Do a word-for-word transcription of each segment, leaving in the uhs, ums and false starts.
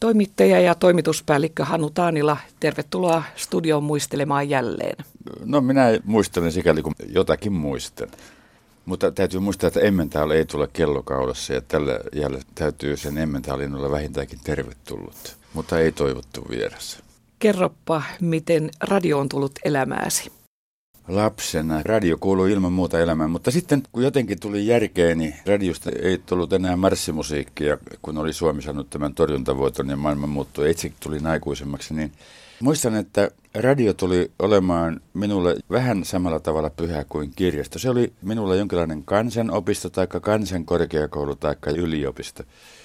Toimittaja ja toimituspäällikkö Hannu Taanila, tervetuloa studioon muistelemaan jälleen. No minä muistelen sikäli kun jotakin muistan. Mutta täytyy muistaa, että Emmentaal ei tule kellokaudessa ja tällä jälleen täytyy sen Emmentaalin olla vähintäänkin tervetullut, mutta ei toivottu vieras. Kerropa, miten radio on tullut elämääsi. Lapsena radio kuului ilman muuta elämään, mutta sitten kun jotenkin tuli järkeä, niin radiosta ei tullut enää marssimusiikkia, kun oli Suomi saanut tämän torjuntavoiton ja maailma muuttui. Itse tulin aikuisemmaksi, niin muistan, että radio tuli olemaan minulle vähän samalla tavalla pyhä kuin kirjasto. Se oli minulle jonkinlainen kansanopisto tai kansankorkeakoulu tai yliopisto.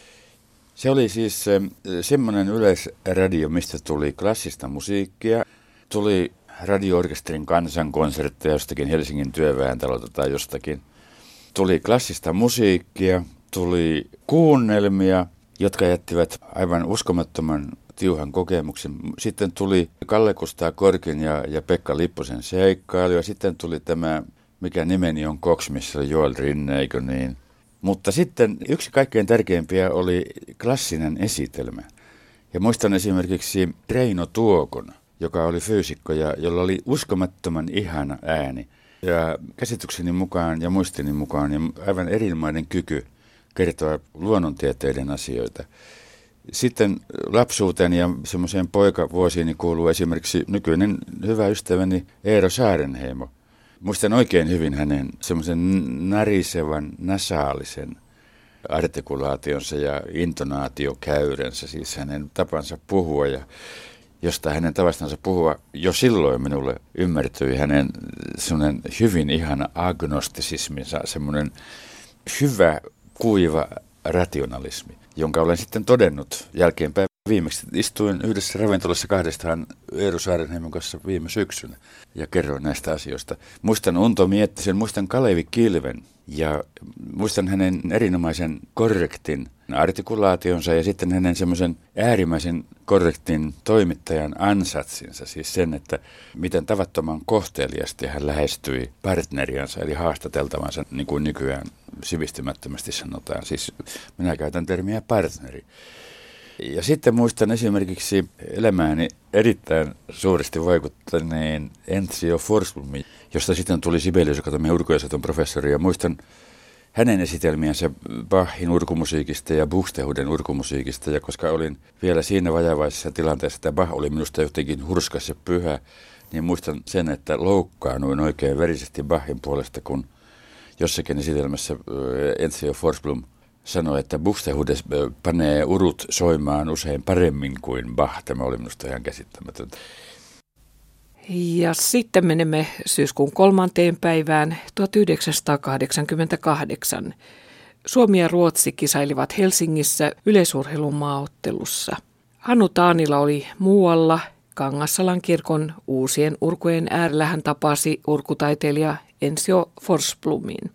Se oli siis semmoinen yleisradio, mistä tuli klassista musiikkia, tuli radio-orkesterin kansankonsertteja jostakin Helsingin työväentalolta tai jostakin. Tuli klassista musiikkia, tuli kuunnelmia, jotka jättivät aivan uskomattoman tiuhan kokemuksen. Sitten tuli Kalle Kustaa Korkin ja, ja Pekka Lipposen seikkailu ja sitten tuli tämä, mikä nimeni on Cox, missä oli Joel Rinne, eikö niin? Mutta sitten yksi kaikkein tärkeimpiä oli klassinen esitelmä. Ja muistan esimerkiksi Reino Tuokon, joka oli fyysikko ja jolla oli uskomattoman ihana ääni. Ja käsitykseni mukaan ja muistini mukaan ja aivan erinomainen kyky kertoa luonnontieteiden asioita. Sitten lapsuuteen ja semmoiseen poikavuosiini kuuluu esimerkiksi nykyinen hyvä ystäväni Eero Saarenheimo. Muistan oikein hyvin hänen semmoisen narisevan, nasaalisen artikulaationsa ja intonaatiokäyrensä, siis hänen tapansa puhua ja josta hänen tavastansa puhua jo silloin minulle ymmärtyi hänen semmoinen hyvin ihana agnostisisminsa, semmoinen hyvä, kuiva rationalismi, jonka olen sitten todennut jälkeenpäin. Viimeksi istuin yhdessä ravintolassa kahdestaan Eero Saarenheimon kanssa viime syksynä ja kerroin näistä asioista. Muistan Unto Miettisen, muistan Kalevi Kilven ja muistan hänen erinomaisen korrektin artikulaationsa ja sitten hänen semmoisen äärimmäisen korrektin toimittajan ansatsinsa, siis sen, että miten tavattoman kohteliasti hän lähestyi partneriansa eli haastateltavansa, niin kuin nykyään sivistymättömästi sanotaan. Siis minä käytän termiä partneri. Ja sitten muistan esimerkiksi elämääni erittäin suuresti vaikuttaneen Enzio Forsblomin, josta sitten tuli Sibelius Akatemian urkujasaton professori. Ja muistan hänen esitelmiänsä Bachin urkumusiikista ja Buxtehuden urkumusiikista. Ja koska olin vielä siinä vajavaisessa tilanteessa, että Bach oli minusta jotenkin hurskas ja pyhä, niin muistan sen, että loukkaanuin oikein verisesti Bachin puolesta, kun jossakin esitelmässä Enzio Forsblom sanoi, että Buxtehude panee urut soimaan usein paremmin kuin Bach. Tämä oli minusta ihan käsittämätöntä. Ja sitten menemme syyskuun kolmanteen päivään tuhatyhdeksänsataakahdeksankymmentäkahdeksan. Suomi ja Ruotsi kisailivat Helsingissä yleisurheilun maaottelussa. Hannu Taanila oli muualla. Kangassalan kirkon uusien urkujen äärellä hän tapasi urkutaiteilija Enzio Forsblomin.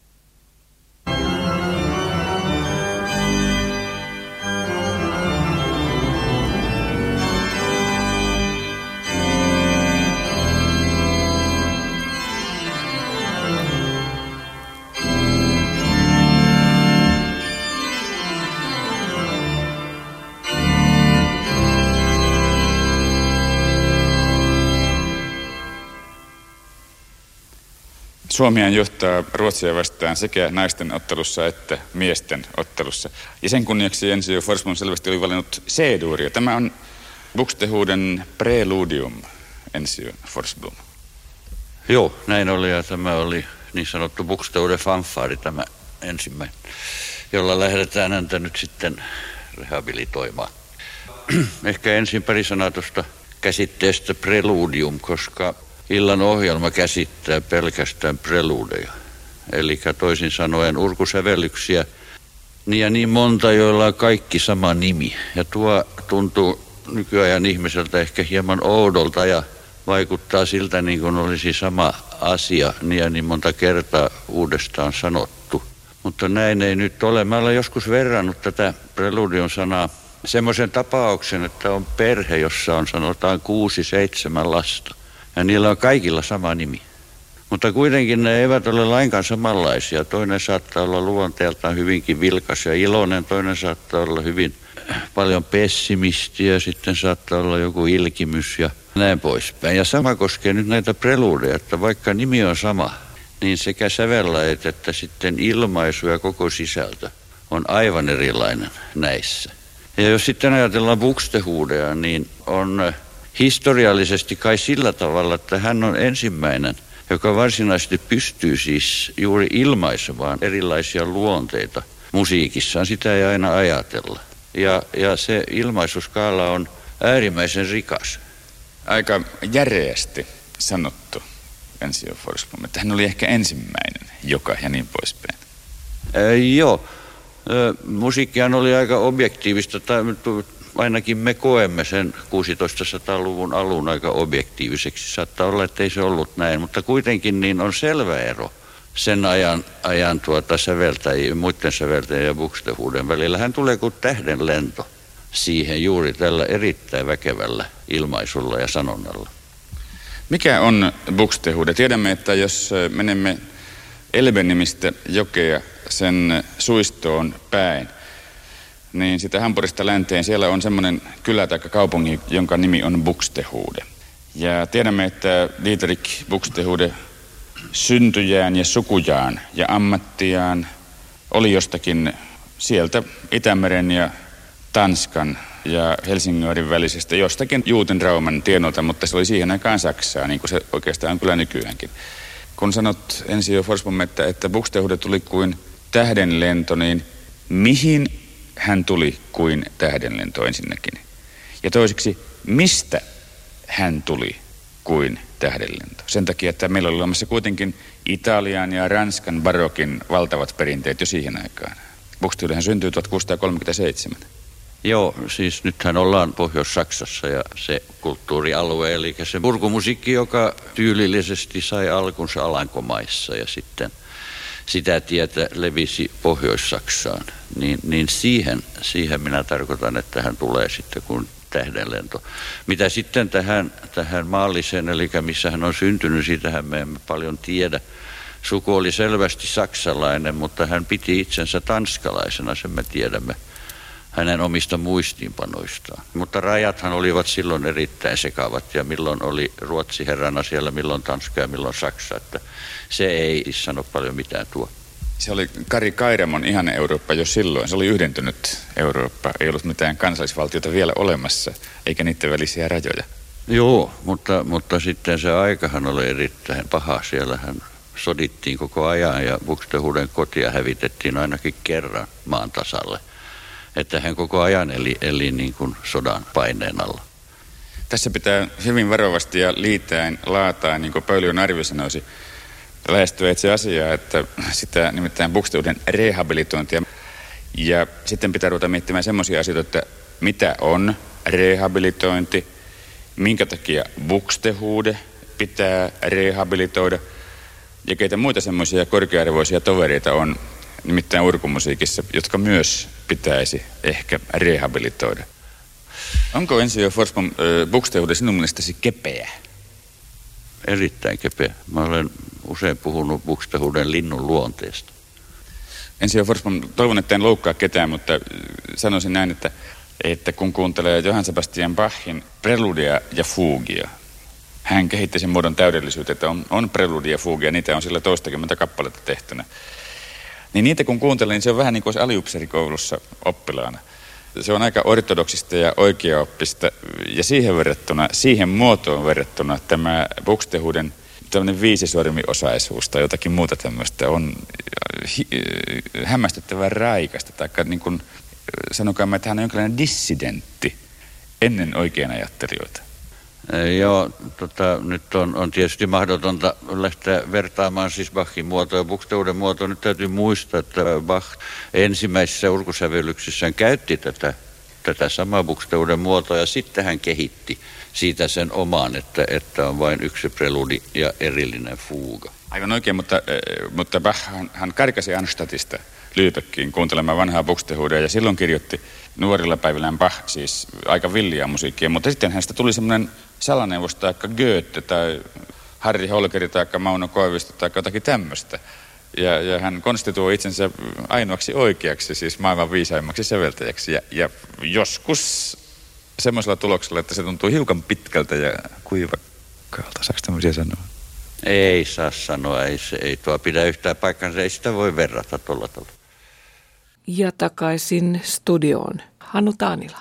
Suomihan johtaa Ruotsia vastaan sekä naisten ottelussa että miesten ottelussa. Ja sen kunniaksi Enzio Forsblom selvästi oli valinnut C-duuria. Tämä on Buxtehuden preludium, Enzio Forsblom. Joo, näin oli ja tämä oli niin sanottu Buxtehude fanfaari, tämä ensimmäinen, jolla lähdetään häntä nyt sitten rehabilitoimaan. Ehkä ensin pari sanaa tuosta käsitteestä preludium, koska illan ohjelma käsittää pelkästään preludeja, eli toisin sanoen urkusävellyksiä, niin ja niin monta, joilla on kaikki sama nimi. Ja tuo tuntuu nykyajan ihmiseltä ehkä hieman oudolta ja vaikuttaa siltä, niin kuin olisi sama asia niin ja niin monta kertaa uudestaan sanottu. Mutta näin ei nyt ole. Mä olen joskus verrannut tätä preludion sanaa semmoisen tapauksen, että on perhe, jossa on sanotaan kuusi, seitsemän lasta. Ja niillä on kaikilla sama nimi. Mutta kuitenkin ne eivät ole lainkaan samanlaisia. Toinen saattaa olla luonteeltaan hyvinkin vilkas ja iloinen, toinen saattaa olla hyvin paljon pessimistiä, sitten saattaa olla joku ilkimys ja näin poispäin. Ja sama koskee nyt näitä preluudeja, että vaikka nimi on sama, niin sekä sävellajat että sitten ilmaisu ja koko sisältö on aivan erilainen näissä. Ja jos sitten ajatellaan Buxtehudeja, niin on historiallisesti kai sillä tavalla, että hän on ensimmäinen, joka varsinaisesti pystyy siis juuri ilmaisemaan erilaisia luonteita musiikissaan. Sitä ei aina ajatella. Ja, ja se ilmaisuskaala on äärimmäisen rikas. Aika järeästi sanottu Ensio Forsblom, että hän oli ehkä ensimmäinen, joka ja niin poispäin. Ää, joo. Musiikkihan oli aika objektiivista, tai ainakin me koemme sen kuusitoistasadan-luvun alun aika objektiiviseksi. Saattaa olla, että ei se ollut näin, mutta kuitenkin niin on selvä ero sen ajan, ajan tuota säveltäjien, muiden säveltäjien ja Buxtehuden välillä. Hän tulee kuin tähden lento siihen juuri tällä erittäin väkevällä ilmaisulla ja sanonnalla. Mikä on Buxtehude? Tiedämme, että jos menemme Elbe-nimistä jokea sen suistoon päin, niin sitä Hampurista länteen siellä on semmoinen kylä tai kaupunki, jonka nimi on Buxtehude. Ja tiedämme, että Dietrich Buxtehude syntyjään ja sukujaan ja ammattiaan oli jostakin sieltä Itämeren ja Tanskan ja Helsingin välisestä jostakin Juutenrauman tienolta, mutta se oli siihen aikaan Saksaa, niin kuin se oikeastaan on kyllä nykyäänkin. Kun sanot Ensio Forsblom, että, että Buxtehude tuli kuin tähdenlento, niin mihin hän tuli kuin tähdenlento ensinnäkin? Ja toiseksi, mistä hän tuli kuin tähdenlento? Sen takia, että meillä oli olemassa kuitenkin Italian ja Ranskan barokin valtavat perinteet jo siihen aikaan. Buxtehudehän syntyi tuhatkuusisataakolmekymmentäseitsemän. Joo, siis nythän ollaan Pohjois-Saksassa ja se kulttuurialue, eli se burgumusiikki, joka tyylillisesti sai alkunsa Alankomaissa ja sitten sitä tietä levisi Pohjois-Saksaan, niin, niin siihen, siihen minä tarkoitan, että hän tulee sitten kuin tähdenlento. Mitä sitten tähän, tähän maalliseen, eli missä hän on syntynyt, siitähän me emme paljon tiedä. Suku oli selvästi saksalainen, mutta hän piti itsensä tanskalaisena, sen me tiedämme hänen omista muistiinpanoistaan. Mutta rajathan olivat silloin erittäin sekavat, ja milloin oli Ruotsi herrana siellä, milloin Tanska ja milloin Saksa, että se ei sano paljon mitään tuo. Se oli Kari Kairemon ihana Eurooppa jo silloin. Se oli yhdentynyt Eurooppa. Ei ollut mitään kansallisvaltiota vielä olemassa, eikä niiden välisiä rajoja. Joo, mutta, mutta sitten se aikahan oli erittäin paha. Siellähän sodittiin koko ajan ja Buxtehuden kotia hävitettiin ainakin kerran maan tasalle. Että hän koko ajan eli, eli niin kuin sodan paineen alla. Tässä pitää hyvin varovasti ja liitäen laataan, niin kuin Pöyliön Arvi sanoisi, lähestyä itse asiaa, että sitä nimittäin Buxtehuden rehabilitointia. Ja sitten pitää ruveta miettimään semmoisia asioita, että mitä on rehabilitointi, minkä takia Buxtehude pitää rehabilitoida ja keitä muita semmoisia korkea-arvoisia tovereita on nimittäin urkumusiikissa, jotka myös pitäisi ehkä rehabilitoida. Onko Ensio Forsblom äh, Buxtehude sinun mielestäsi kepeä? Erittäin kepeä. Mä olen usein puhunut Buxtehuden linnun luonteesta. Ensio Forsblom, toivon, että en loukkaa ketään, mutta sanoisin näin, että, että kun kuuntelee Johann Sebastian Bachin preludia ja fugia, hän kehitti sen muodon täydellisyyteen, että on, on preludia ja fugia, niitä on sillä toistakymmentä kappaletta tehtynä. Niin niitä kun kuuntelee, niin se on vähän niin kuin olisi aliupseerikoulussa oppilaana. Se on aika ortodoksista ja oikeaoppista, ja siihen verrattuna, siihen muotoon verrattuna tämä Buxtehuden tämmöinen viisisormiosaisuus tai jotakin muuta tämmöistä on hämmästyttävän raikasta, tai niin kuin sanokaa, että hän on jonkinlainen dissidentti ennen oikean ajattelijoita. Joo, tota, nyt on, on tietysti mahdotonta lähteä vertaamaan siis Bachin muotoa ja Buxtehuden muotoa. Nyt täytyy muistaa, että Bach ensimmäisissä urkusävellyksissään käytti tätä, tätä samaa Buxtehuden muotoa ja sitten hän kehitti siitä sen omaan, että, että on vain yksi preludi ja erillinen fuuga. Aivan oikein, mutta, mutta Bach hän, hän karkasi Arnstadtista Lübeckiin kuuntelemaan vanhaa Buxtehudea ja silloin kirjoitti nuorilla päivillään Bach siis aika villiä musiikkia, mutta sitten hänestä tuli semmoinen salaneuvos tai Goethe tai Harri Holkeri tai Mauno Koivisto tai jotakin tämmöistä. Ja, ja hän konstituoi itsensä ainoaksi oikeaksi, siis maailman viisaimmaksi säveltäjäksi. Ja, ja joskus semmoisella tuloksella, että se tuntuu hiukan pitkältä ja kuivakkaalta. Saako tämmöisiä sanoa? Ei saa sanoa, ei, se, ei tuo pidä yhtään paikkansa, ei sitä voi verrata tuolla tavalla. Ja takaisin studioon. Hannu Taanila.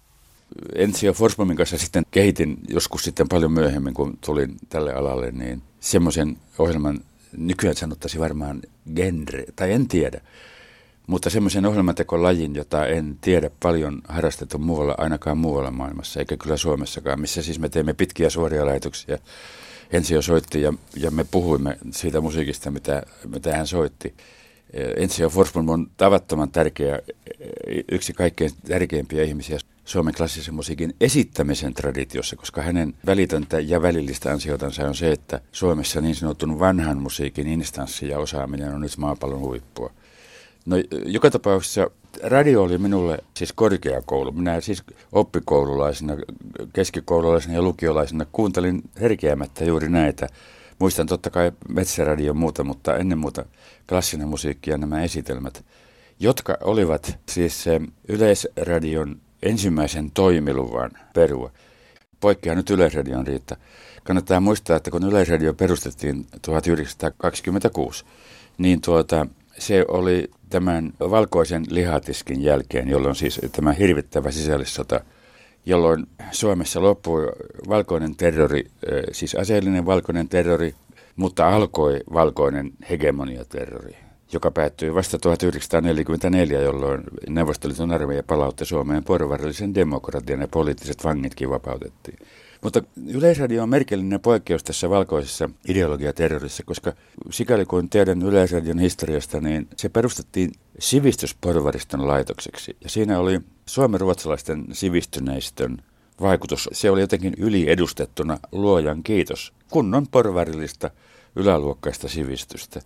Ensio Forsblomin kanssa sitten kehitin joskus sitten paljon myöhemmin, kun tulin tälle alalle, niin semmoisen ohjelman, nykyään sanottaisiin varmaan genre, tai en tiedä, mutta semmoisen ohjelmantekolajin, jota en tiedä paljon harrastettu muualla, ainakaan muualla maailmassa, eikä kyllä Suomessakaan, missä siis me teemme pitkiä suoria lähetyksiä. Ensio soitti ja, ja me puhuimme siitä musiikista, mitä, mitä hän soitti. Ensio Forsblom on tavattoman tärkeä, yksi kaikkein tärkeimpiä ihmisiä Suomen klassisen musiikin esittämisen traditiossa, koska hänen välitöntä ja välillistä ansiotansa on se, että Suomessa niin sanotun vanhan musiikin instanssi ja osaaminen on nyt maapallon huippua. No joka tapauksessa radio oli minulle siis korkeakoulu. Minä siis oppikoululaisena, keskikoululaisena ja lukiolaisena kuuntelin herkeämättä juuri näitä. Muistan totta kai Metsäradio muuta, mutta ennen muuta klassinen musiikki ja nämä esitelmät, jotka olivat siis Yleisradion ensimmäisen toimiluvan perua. Poikkeaa nyt Yleisradion Riitta. Kannattaa muistaa, että kun Yleisradio perustettiin tuhatyhdeksänsataakaksikymmentäkuusi, niin tuota, se oli tämän valkoisen lihatiskin jälkeen, jolloin siis tämä hirvittävä sisällissota, jolloin Suomessa loppui valkoinen terrori, siis aseellinen valkoinen terrori, mutta alkoi valkoinen hegemoniaterrori, joka päättyi vasta tuhatyhdeksänsataaneljäkymmentäneljä, jolloin Neuvostoliiton armeija palautti Suomeen porvarillisen demokratian ja poliittiset vangitkin vapautettiin. Mutta Yleisradio on merkillinen poikkeus tässä valkoisessa ideologiaterrorissa, koska sikäli kuin tiedän Yleisradion historiasta, niin se perustettiin sivistysporvariston laitokseksi. Ja siinä oli suomenruotsalaisten sivistyneistön vaikutus. Se oli jotenkin yliedustettuna, luojan kiitos, kunnon porvarillista yläluokkaista sivistystä.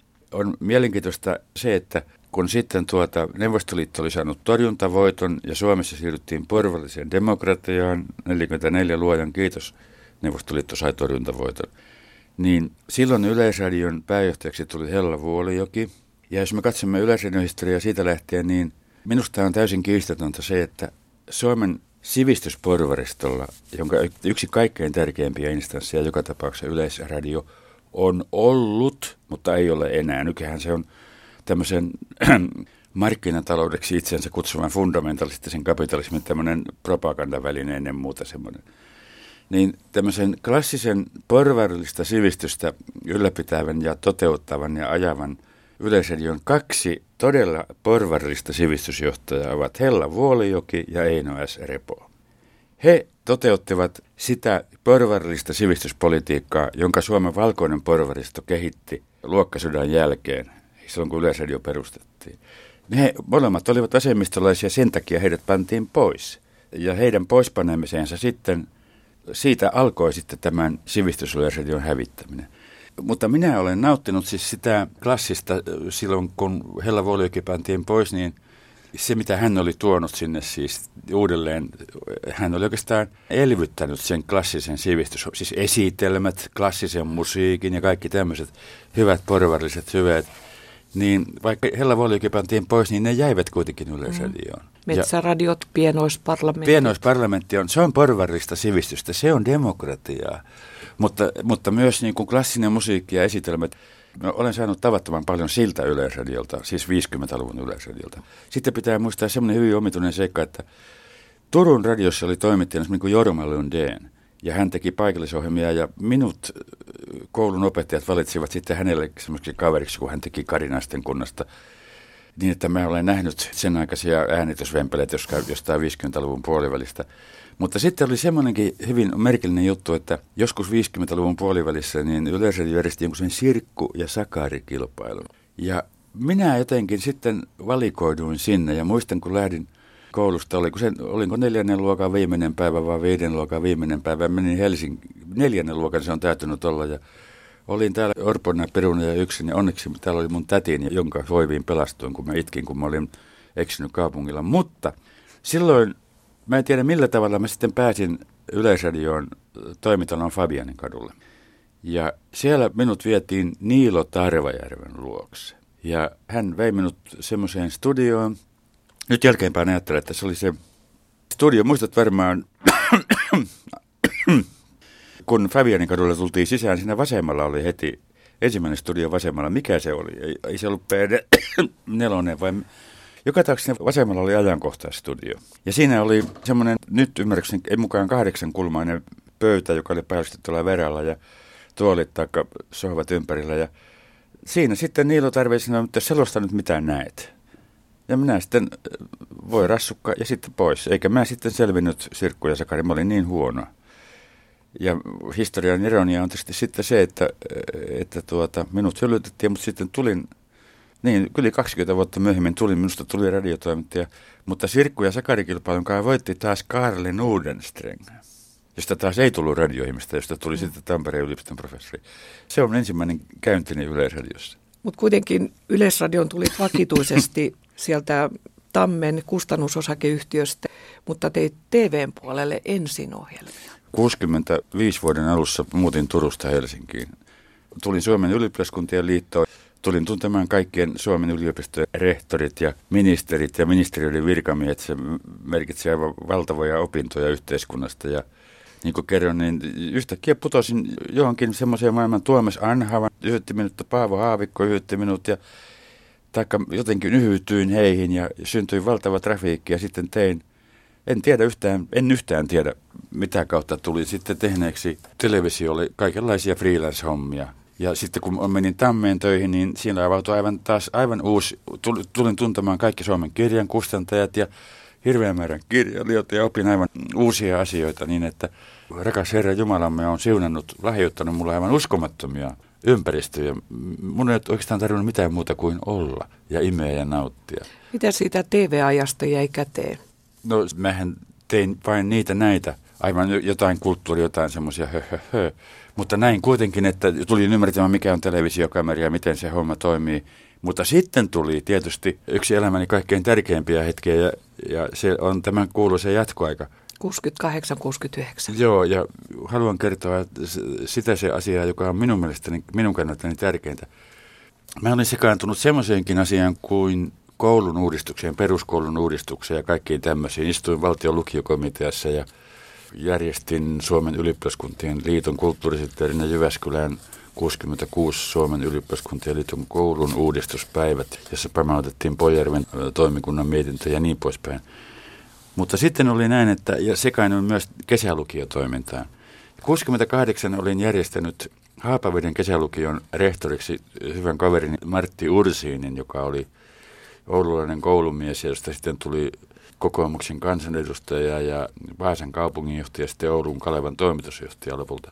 On mielenkiintoista se, että kun sitten tuota Neuvostoliitto oli saanut torjuntavoiton ja Suomessa siirryttiin porvalliseen demokratiaan, neljäkymmentäneljä luojan kiitos, Neuvostoliitto sai torjuntavoiton, niin silloin Yleisradion pääjohtajaksi tuli Hella Vuolijoki. Ja jos me katsomme Yleisradion historiaa siitä lähtien, niin minusta on täysin kiistatonta se, että Suomen sivistysporvaristolla, jonka yksi kaikkein tärkeimpiä instansseja joka tapauksessa Yleisradio on ollut, mutta ei ole enää. Nykyään se on tämmöisen markkinataloudeksi itsensä kutsuvan fundamentalistisen kapitalismin tämmöinen propagandaväline ennen muuta semmoinen. Niin tämmöisen klassisen porvarillista sivistystä ylläpitävän ja toteuttavan ja ajavan Yleisradion kaksi todella porvarillista sivistysjohtajaa ovat Hella Vuolijoki ja Eino S. Repo. He toteuttivat sitä porvarillista sivistyspolitiikkaa, jonka Suomen valkoinen porvaristo kehitti luokkasodan jälkeen, silloin kun Yleisradio perustettiin. Ne molemmat olivat vasemmistolaisia, sen takia heidät pantiin pois. Ja heidän poispanemiseensa sitten, siitä alkoi sitten tämän sivistysyleisradion hävittäminen. Mutta minä olen nauttinut siis sitä klassista, silloin kun Hella Vuolijoki pantiin pois, niin se mitä hän oli tuonut sinne siis uudelleen, hän oli oikeastaan elvyttänyt sen klassisen sivistys, siis esitelmät, klassisen musiikin ja kaikki tämmöiset hyvät porvarilliset hyveet. Niin vaikka Hella Vuolijoki pantiin pois, niin ne jäivät kuitenkin Yleisradioon. Mm. Metsäradiot, pienoisparlamentti. Pienoisparlamentti on, se on porvarillista sivistystä, se on demokratiaa. Mutta, mutta myös niin kuin klassinen musiikki ja esitelmät, no, olen saanut tavattoman paljon siltä Yleisradiolta, siis viisikymmentäluvun Yleisradiolta. Sitten pitää muistaa semmoinen hyvin omituinen seikka, että Turun radiossa oli toimittajana niin kuin Jorma Lundén. Ja hän teki paikallisohjelmia ja minut koulun opettajat valitsivat sitten hänelle semmoiseksi kaveriksi, kun hän teki Karinaisten kunnasta. Niin, että mä olen nähnyt sen aikaisia äänitysvempeleitä jostain viisikymmentäluvun puolivälistä. Mutta sitten oli semmoinenkin hyvin merkillinen juttu, että joskus viisikymmentäluvun puolivälissä niin Yleisradio järjesti jonkun sen sirkku- ja sakarikilpailun. Ja minä jotenkin sitten valikoiduin sinne ja muistan, kun lähdin koulusta, oliko, se, olinko neljännen luokan viimeinen päivä vai viiden luokan viimeinen päivä. Menin Helsingin, neljännen luokan se on täytynyt olla ja olin täällä orpona, peruna ja yksin ja onneksi täällä oli mun tätini, jonka hoiviin pelastuin, kun mä itkin, kun mä olin eksynyt kaupungilla. Mutta silloin, mä en tiedä millä tavalla mä sitten pääsin Yleisradioon toimitalon Fabianin kadulle. Ja siellä minut vietiin Niilo Tarvajärven luokse. Ja hän vei minut semmoiseen studioon. Nyt jälkeenpäin ajattelen, että se oli se studio. Muistat varmaan, kun Fabianin kadulla tultiin sisään, siinä vasemmalla oli heti ensimmäinen studio vasemmalla. Mikä se oli? Ei, ei se ollut P D neljä vai... Joka tapauksessa vasemmalla oli ajankohtaistudio. Ja siinä oli semmoinen, nyt ymmärräkseni, ei mukaan kahdeksankulmainen pöytä, joka oli päällystettyllä verralla ja tuolit tai sohvat ympärillä. Ja siinä sitten Niilo Tarve sanoi, että selosta nyt mitä näet. Ja minä sitten voi rassukka ja sitten pois. Eikä mä sitten selvinnyt Sirkku ja Sakari, mä olin niin huono. Ja historian ironia on tietysti sitten se, että, että tuota, minut hyllytettiin, mutta sitten tulin, niin yli kaksikymmentä vuotta myöhemmin tulin, minusta tuli radiotoimittaja, mutta Sirkku ja Sakari -kilpailun kanssa voitti taas Karli Nordenstreng, josta taas ei tullut radioihmistä, josta tuli mm. sitten Tampereen yliopiston professori. Se on ensimmäinen käyntini Yleisradiossa. Mutta kuitenkin Yleisradion tuli vakituisesti sieltä Tammen kustannusosakeyhtiöstä, mutta teit T V:n puolelle ensin ohjelmia. kuusikymmentäviisi vuoden alussa muutin Turusta Helsinkiin. Tulin Suomen ylioppilaskuntien liittoon. Tulin tuntemaan kaikkien Suomen yliopistojen rehtorit ja ministerit ja ministeriöiden virkamiehet. Se merkitsi aivan valtavoja opintoja yhteiskunnasta. Ja niin kuin kerron, niin yhtäkkiä putosin johonkin semmoiseen maailman. Tuomas Anhava yhytti minut, Paavo Haavikko yhytti minut ja taikka jotenkin yhytyin heihin ja syntyi valtava trafiikki ja sitten tein. En tiedä yhtään, en yhtään tiedä mitä kautta tuli sitten tehneeksi. Televisio oli kaikenlaisia freelance-hommia. Ja sitten kun menin Tammeen töihin, niin siinä avautui aivan taas aivan uusi. Tulin tuntemaan kaikki Suomen kirjan kustantajat ja hirveän määrän kirjailijoita ja opin aivan uusia asioita niin, että rakas Herra Jumalamme on siunannut, lahjoittanut mulle aivan uskomattomia ympäristöjä. Mun ei oikeastaan tarvinnut mitään muuta kuin olla ja imeä ja nauttia. Mitä siitä T V-ajasta jäi käteen? No mähän tein vain niitä näitä, aivan jotain kulttuuria, jotain semmoisia hö, hö, hö. Mutta näin kuitenkin, että tulin ymmärtämään mikä on televisiokamera ja miten se homma toimii. Mutta sitten tuli tietysti yksi elämäni kaikkein tärkeimpiä hetkiä ja, ja se on tämän kuuluisa jatkoaika. kuusikymmentäkahdeksan kuusikymmentäyhdeksän. Joo, ja haluan kertoa sitä se asiaa, joka on minun mielestäni, minun kannaltani tärkeintä. Mä olin sekaantunut semmoiseenkin asiaan kuin koulun uudistukseen, peruskoulun uudistukseen ja kaikkiin tämmöisiin. Istuin valtion lukiokomiteassa ja järjestin Suomen ylioppilaskuntien liiton kulttuurisihteerinä Jyväskylään kuusikymmentäkuusi Suomen ylioppilaskuntien liiton koulun uudistuspäivät, jossa pamautettiin Pojärven toimikunnan mietintö ja niin poispäin. Mutta sitten oli näin, että ja sekainoin myös kesälukiotoimintaan. kuusikymmentäkahdeksan olin järjestänyt Haapaveden kesälukion rehtoriksi hyvän kaverini Martti Ursiinin, joka oli oululainen koulumies, josta sitten tuli kokoomuksen kansanedustaja ja Vaasan kaupunginjohtaja, sitten Oulun Kalevan toimitusjohtaja lopulta.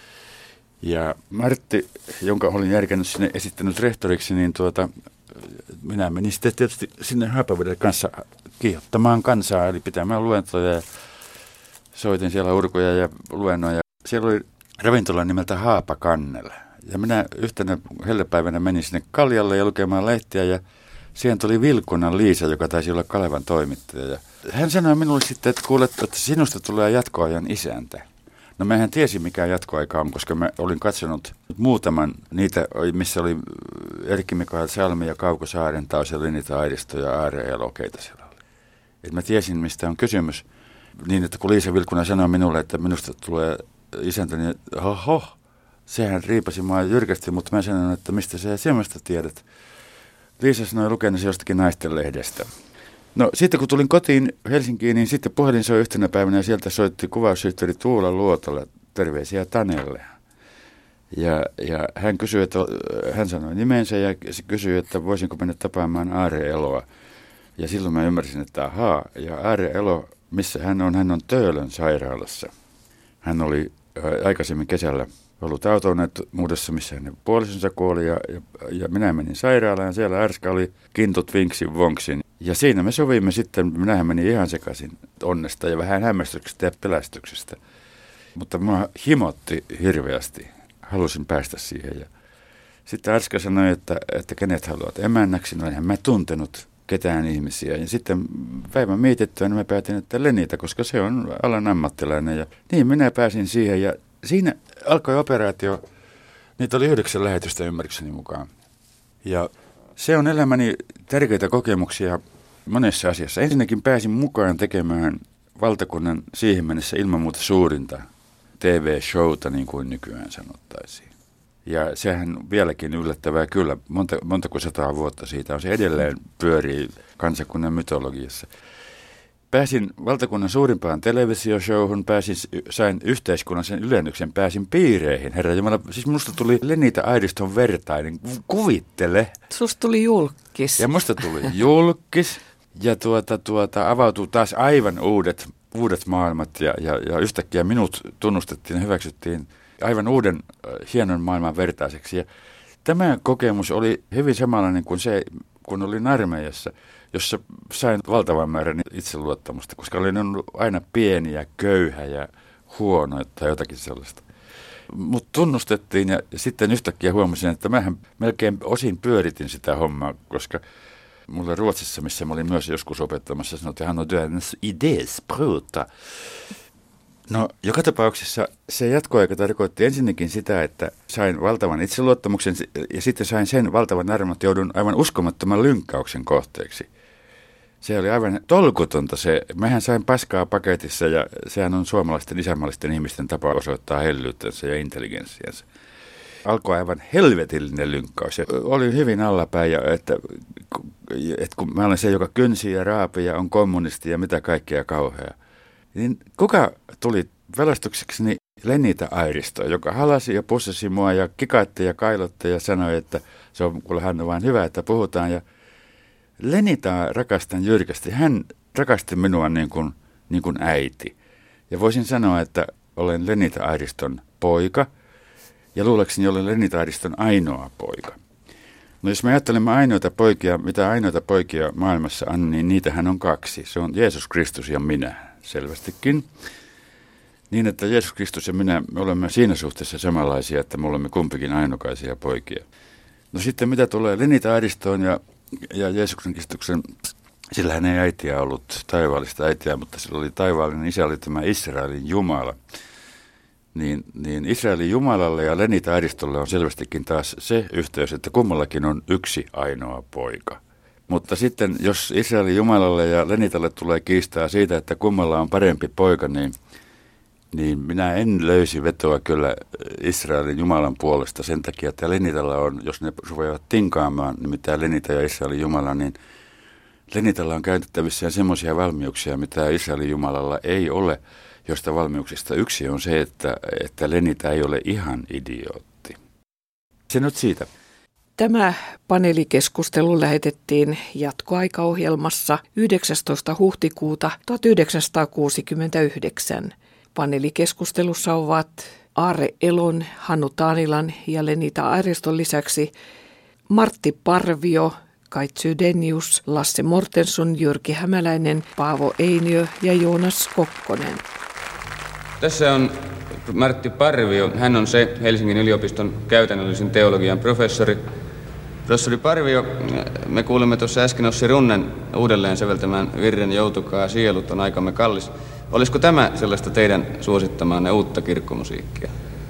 Ja Martti, jonka olin järkännyt sinne esittänyt rehtoriksi, niin tuota, minä menin sitten tietysti sinne Haapaveden kanssa kiihottamaan kansaa, eli pitämään luentoja ja soitin siellä urkuja ja luennoja. Siellä oli ravintola nimeltä Haapakannel. Ja minä yhtenä hellepäivänä menin sinne kaljalle ja lukemaan lehtiä ja siihen tuli Vilkunan Liisa, joka taisi olla Kalevan toimittaja. Ja hän sanoi minulle sitten, että kuulet, että sinusta tulee jatkoajan isäntä. No mehän tiesi mikä jatkoaika on, koska mä olin katsonut muutaman niitä, missä oli Erkki Mikael Salmi ja Kauko Saarentaus ja Lenita Aidisto ja Aare Elokeita siellä oli. Et mä tiesin, mistä on kysymys. Niin, että kun Liisa Vilkunen sanoi minulle, että minusta tulee isäntä, niin hoho, sehän riipasi mua jyrkästi, mutta mä sanoin, että mistä sä semmoista tiedät. Liisa sanoi lukenut jostakin naisten lehdestä. No sitten kun tulin kotiin Helsinkiin, niin sitten puhelin soi yhtenä päivänä ja sieltä soitti kuvausyhteyri Tuula Luotola, terveisiä Tanelle. Ja, ja hän kysyi, että hän sanoi nimensä ja kysyi, että voisinko mennä tapaamaan Aare Eloa. Ja silloin mä ymmärsin, että ahaa, ja Aare Elo, missä hän on? Hän on Töölön sairaalassa. Hän oli aikaisemmin kesällä ollut auto-onnettomuudessa, missä hänen puolisonsa kuoli ja, ja, ja minä menin sairaalaan. Siellä ärska oli kintut vinksin vonksin. Ja siinä me sovimme sitten, minähän menin ihan sekaisin onnesta ja vähän hämmästyksestä ja pelästyksestä. Mutta minua himotti hirveästi. Halusin päästä siihen. Ja sitten ärska sanoi, että, että kenet haluat emännäksi. No enhän mä tuntenut ketään ihmisiä. Ja sitten päivän mietittyä, niin mä päätin, että Lenita, koska se on alan ammattilainen. Ja niin minä pääsin siihen ja siinä alkoi operaatio Niitä oli yhdeksän lähetystä ymmärrykseni mukaan. Ja se on elämäni tärkeitä kokemuksia monessa asiassa. Ensinnäkin pääsin mukaan tekemään valtakunnan siihen mennessä ilman muuta suurinta T V-showta, niin kuin nykyään sanottaisiin. Ja sehän vieläkin yllättävää kyllä, monta, montako sataa vuotta siitä on, se edelleen pyörii kansakunnan mytologiassa. Pääsin valtakunnan suurimpaan televisioshowhun, pääsin, sain yhteiskunnallisen ylennyksen, pääsin piireihin. Herra Jumala, siis musta tuli Lenita Airiston vertainen, kuvittele. Susta tuli julkis. Ja musta tuli julkis ja tuota, tuota, avautui taas aivan uudet, uudet maailmat ja, ja, ja yhtäkkiä minut tunnustettiin ja hyväksyttiin aivan uuden hienon maailman vertaiseksi. Ja tämä kokemus oli hyvin samanlainen kuin se, kun olin armeijassa, jossa sain valtavan määrän itseluottamusta, koska olin ollut aina pieni ja köyhä ja huono tai jotakin sellaista. Mut tunnustettiin ja sitten yhtäkkiä huomasin, että mähän melkein osin pyöritin sitä hommaa, koska mulle Ruotsissa, missä mä olin myös joskus opettamassa, sanoi, että hän on työnnässä idéspröta. No, joka tapauksessa se jatkoaika tarkoitti ensinnäkin sitä, että sain valtavan itseluottamuksen ja sitten sain sen valtavan armon, että joudun aivan uskomattoman lynkkauksen kohteeksi. Se oli aivan tolkutonta se. Mähän sain paskaa paketissa ja sehän on suomalaisten isänmaallisten ihmisten tapa osoittaa hellyytensä ja intelligenssiänsä. Alkoi aivan helvetillinen lynkkaus ja olin hyvin allapäin, ja että, että kun mä olen se, joka kynsii ja raapii ja on kommunisti ja mitä kaikkea kauheaa. Niin kuka tuli pelastuksekseni? Lenita Airisto, joka halasi ja pussasi mua ja kikaitti ja kailotti ja sanoi, että se on, kuule hän on vaan hyvä, että puhutaan. Ja Lenitaa rakastan jyrkästi. Hän rakasti minua niin kuin, niin kuin äiti. Ja voisin sanoa, että olen Lenita Airiston poika ja luulekseni olen Lenita Airiston ainoa poika. No jos me ajattelemme ainoita poikia, mitä ainoita poikia maailmassa on, niin niitähän on kaksi. Se on Jeesus Kristus ja minä, selvästikin. Niin, että Jeesus Kristus ja minä, me olemme siinä suhteessa samanlaisia, että me olemme kumpikin ainokaisia poikia. No sitten mitä tulee Lenita Airistoon ja, ja Jeesuksen Kristuksen, sillähän ei äitiä ollut taivaallista äitiä, mutta sillä oli taivaallinen isä, oli tämä Israelin Jumala. Niin, niin Israelin Jumalalle ja Lenita Airistolle on selvästikin taas se yhteys, että kummallakin on yksi ainoa poika. Mutta sitten jos Israelin Jumalalle ja Lenitalle tulee kiistaa siitä, että kummalla on parempi poika, niin, niin minä en löysi vetoa kyllä Israelin Jumalan puolesta sen takia, että Lenitalla on, jos ne ruveavat tinkaamaan, nimittäin Lenita ja Israelin Jumala, niin Lenitalla on käytettävissään semmoisia valmiuksia, mitä Israelin Jumalalla ei ole, josta valmiuksista yksi on se, että, että Lenita ei ole ihan idiootti. Se nyt siitä. Tämä paneelikeskustelu lähetettiin jatkoaikaohjelmassa yhdeksästoista huhtikuuta tuhatyhdeksänsataakuusikymmentäyhdeksän. Paneelikeskustelussa ovat Aarre Elon, Hannu Taanilan ja Lenita Airiston lisäksi Martti Parvio, Kai Chydenius, Lasse Mortenson, Jyrki Hämäläinen, Paavo Einiö ja Joonas Kokkonen. Tässä on Martti Parvio. Hän on se Helsingin yliopiston käytännöllisen teologian professori. Professori Parvio, me kuulimme tuossa äsken Ossi Runnen uudelleen säveltämään virren Joutukaa sielut on aikamme kallis. Olisiko tämä sellaista teidän suosittamaanne uutta kirkkomusiikkia?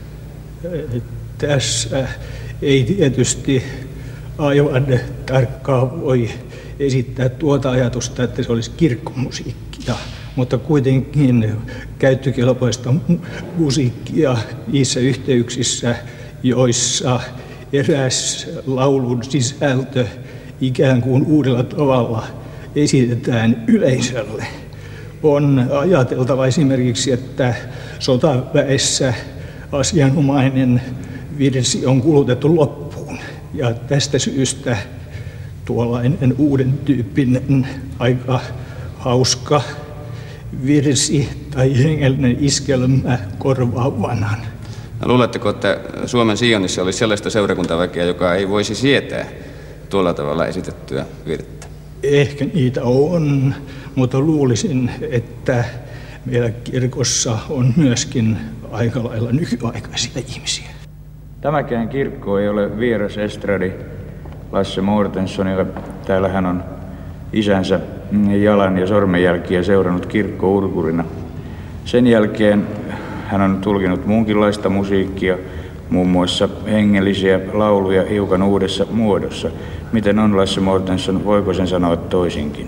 Tässä ei tietysti aivan tarkkaan voi esittää tuota ajatusta, että se olisi kirkkomusiikkia, mutta kuitenkin käyttökelpoista musiikkia niissä yhteyksissä, joissa eräs laulun sisältö ikään kuin uudella tavalla esitetään yleisölle. On ajateltava esimerkiksi, että sotaväessä asianomainen virsi on kulutettu loppuun. Ja tästä syystä tuollainen uuden tyyppinen aika hauska virsi tai hengellinen iskelmä korvaa vanhan. Luuletteko, että Suomen Sionissa olisi sellaista seurakuntaväkeä, joka ei voisi sietää tuolla tavalla esitettyä virttä? Ehkä niitä on, mutta luulisin, että meillä kirkossa on myöskin aika lailla nykyaikaisia ihmisiä. Tämäkään kirkko ei ole vieras estradi Lasse Mortensonille. Täällä hän on isänsä jalan- ja sormenjälkiä seurannut kirkkourkurina. Sen jälkeen hän on tulkinut muunkinlaista musiikkia, muun muassa hengellisiä lauluja hiukan uudessa muodossa. Miten on, Lasse Mårtensson, voiko sen sanoa toisinkin?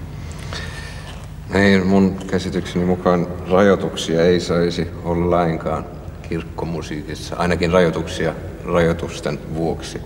Ei, mun käsitykseni mukaan rajoituksia ei saisi olla lainkaan kirkkomusiikissa, ainakin rajoituksia rajoitusten vuoksi.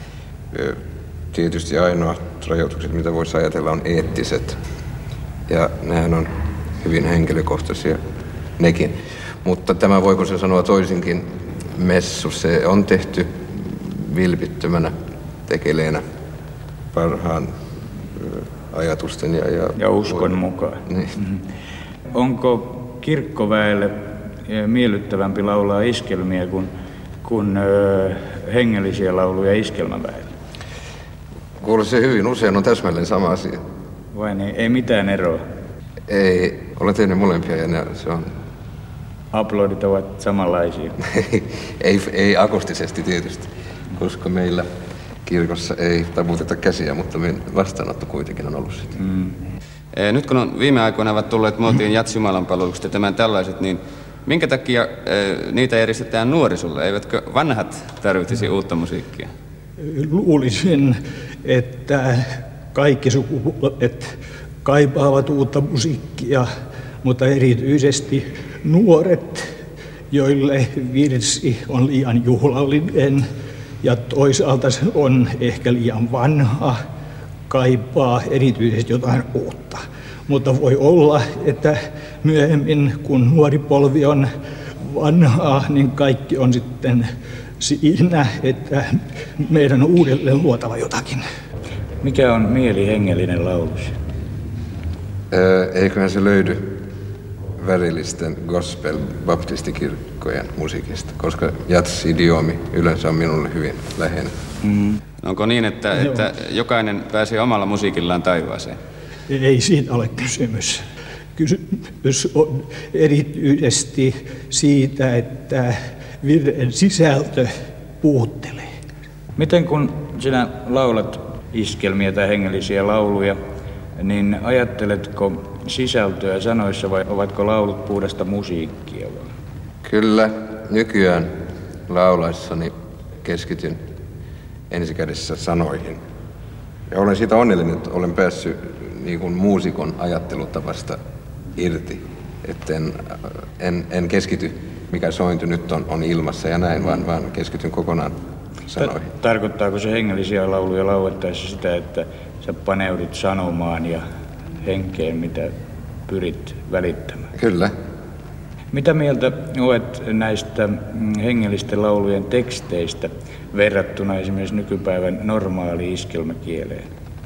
Tietysti ainoat rajoitukset, mitä voisi ajatella, on eettiset, ja nehän on hyvin henkilökohtaisia nekin. Mutta tämä, voiko se sanoa toisinkin, messu, se on tehty vilpittömänä tekeleenä parhaan ajatusten ja... Ja, ja uskon mukaan. Niin. Mm-hmm. Onko kirkkoväelle miellyttävämpi laulaa iskelmiä kuin, kuin ö, hengellisiä lauluja iskelmäväelle? Kuuluu se hyvin usein, on täsmälleen sama asia. Vai niin, ei mitään eroa? Ei, olen tehnyt molempia ja ne, se on... Aplodit ovat samanlaisia? ei, ei akustisesti tietysti, koska meillä kirkossa ei taputeta käsiä, mutta vastaanotto kuitenkin on ollut sitä. Mm. Nyt kun on viime aikoina ovat tulleet muotiin jatsjumalanpalvelukset ja tämän tällaiset, niin minkä takia e, niitä järjestetään nuorisolle? Eivätkö vanhat tarvitsisi uutta musiikkia? Luulisin, että kaikki sukupolvet kaipaavat uutta musiikkia, mutta erityisesti nuoret, joille virsi on liian juhlallinen ja toisaalta se on ehkä liian vanha, kaipaa erityisesti jotain uutta. Mutta voi olla, että myöhemmin kun nuori polvi on vanhaa, niin kaikki on sitten siinä, että meidän on uudelleen luotava jotakin. Mikä on mielihengellinen laulus? Öö, eiköhän se löydy värillisten gospel-baptistikirkkojen musiikista, koska jats-idiomi yleensä on minulle hyvin läheinen. Mm. Onko niin, että, että jokainen pääsee omalla musiikillaan taivaaseen? Ei siitä ole kysymys. Kysymys on erityisesti siitä, että virren sisältö puhuttelee. Miten kun sinä laulat iskelmiä tai hengellisiä lauluja, niin ajatteletko sisältöä sanoissa vai ovatko laulut puhdasta musiikkia? Vai? Kyllä, nykyään laulaessani keskityn ensikädessä sanoihin. Ja olen siitä onnellinen, että olen päässyt niin kuin muusikon ajattelutavasta irti. Että en, en, en keskity, mikä sointu nyt on, on ilmassa ja näin, vaan, vaan keskityn kokonaan sanoihin. Tarkoittaako se hengellisiä lauluja lauettaessa sitä, että sä paneudut sanomaan ja henkeen, mitä pyrit välittämään? Kyllä. Mitä mieltä olet näistä hengellisten laulujen teksteistä verrattuna esimerkiksi nykypäivän normaali iskelmäkieleen?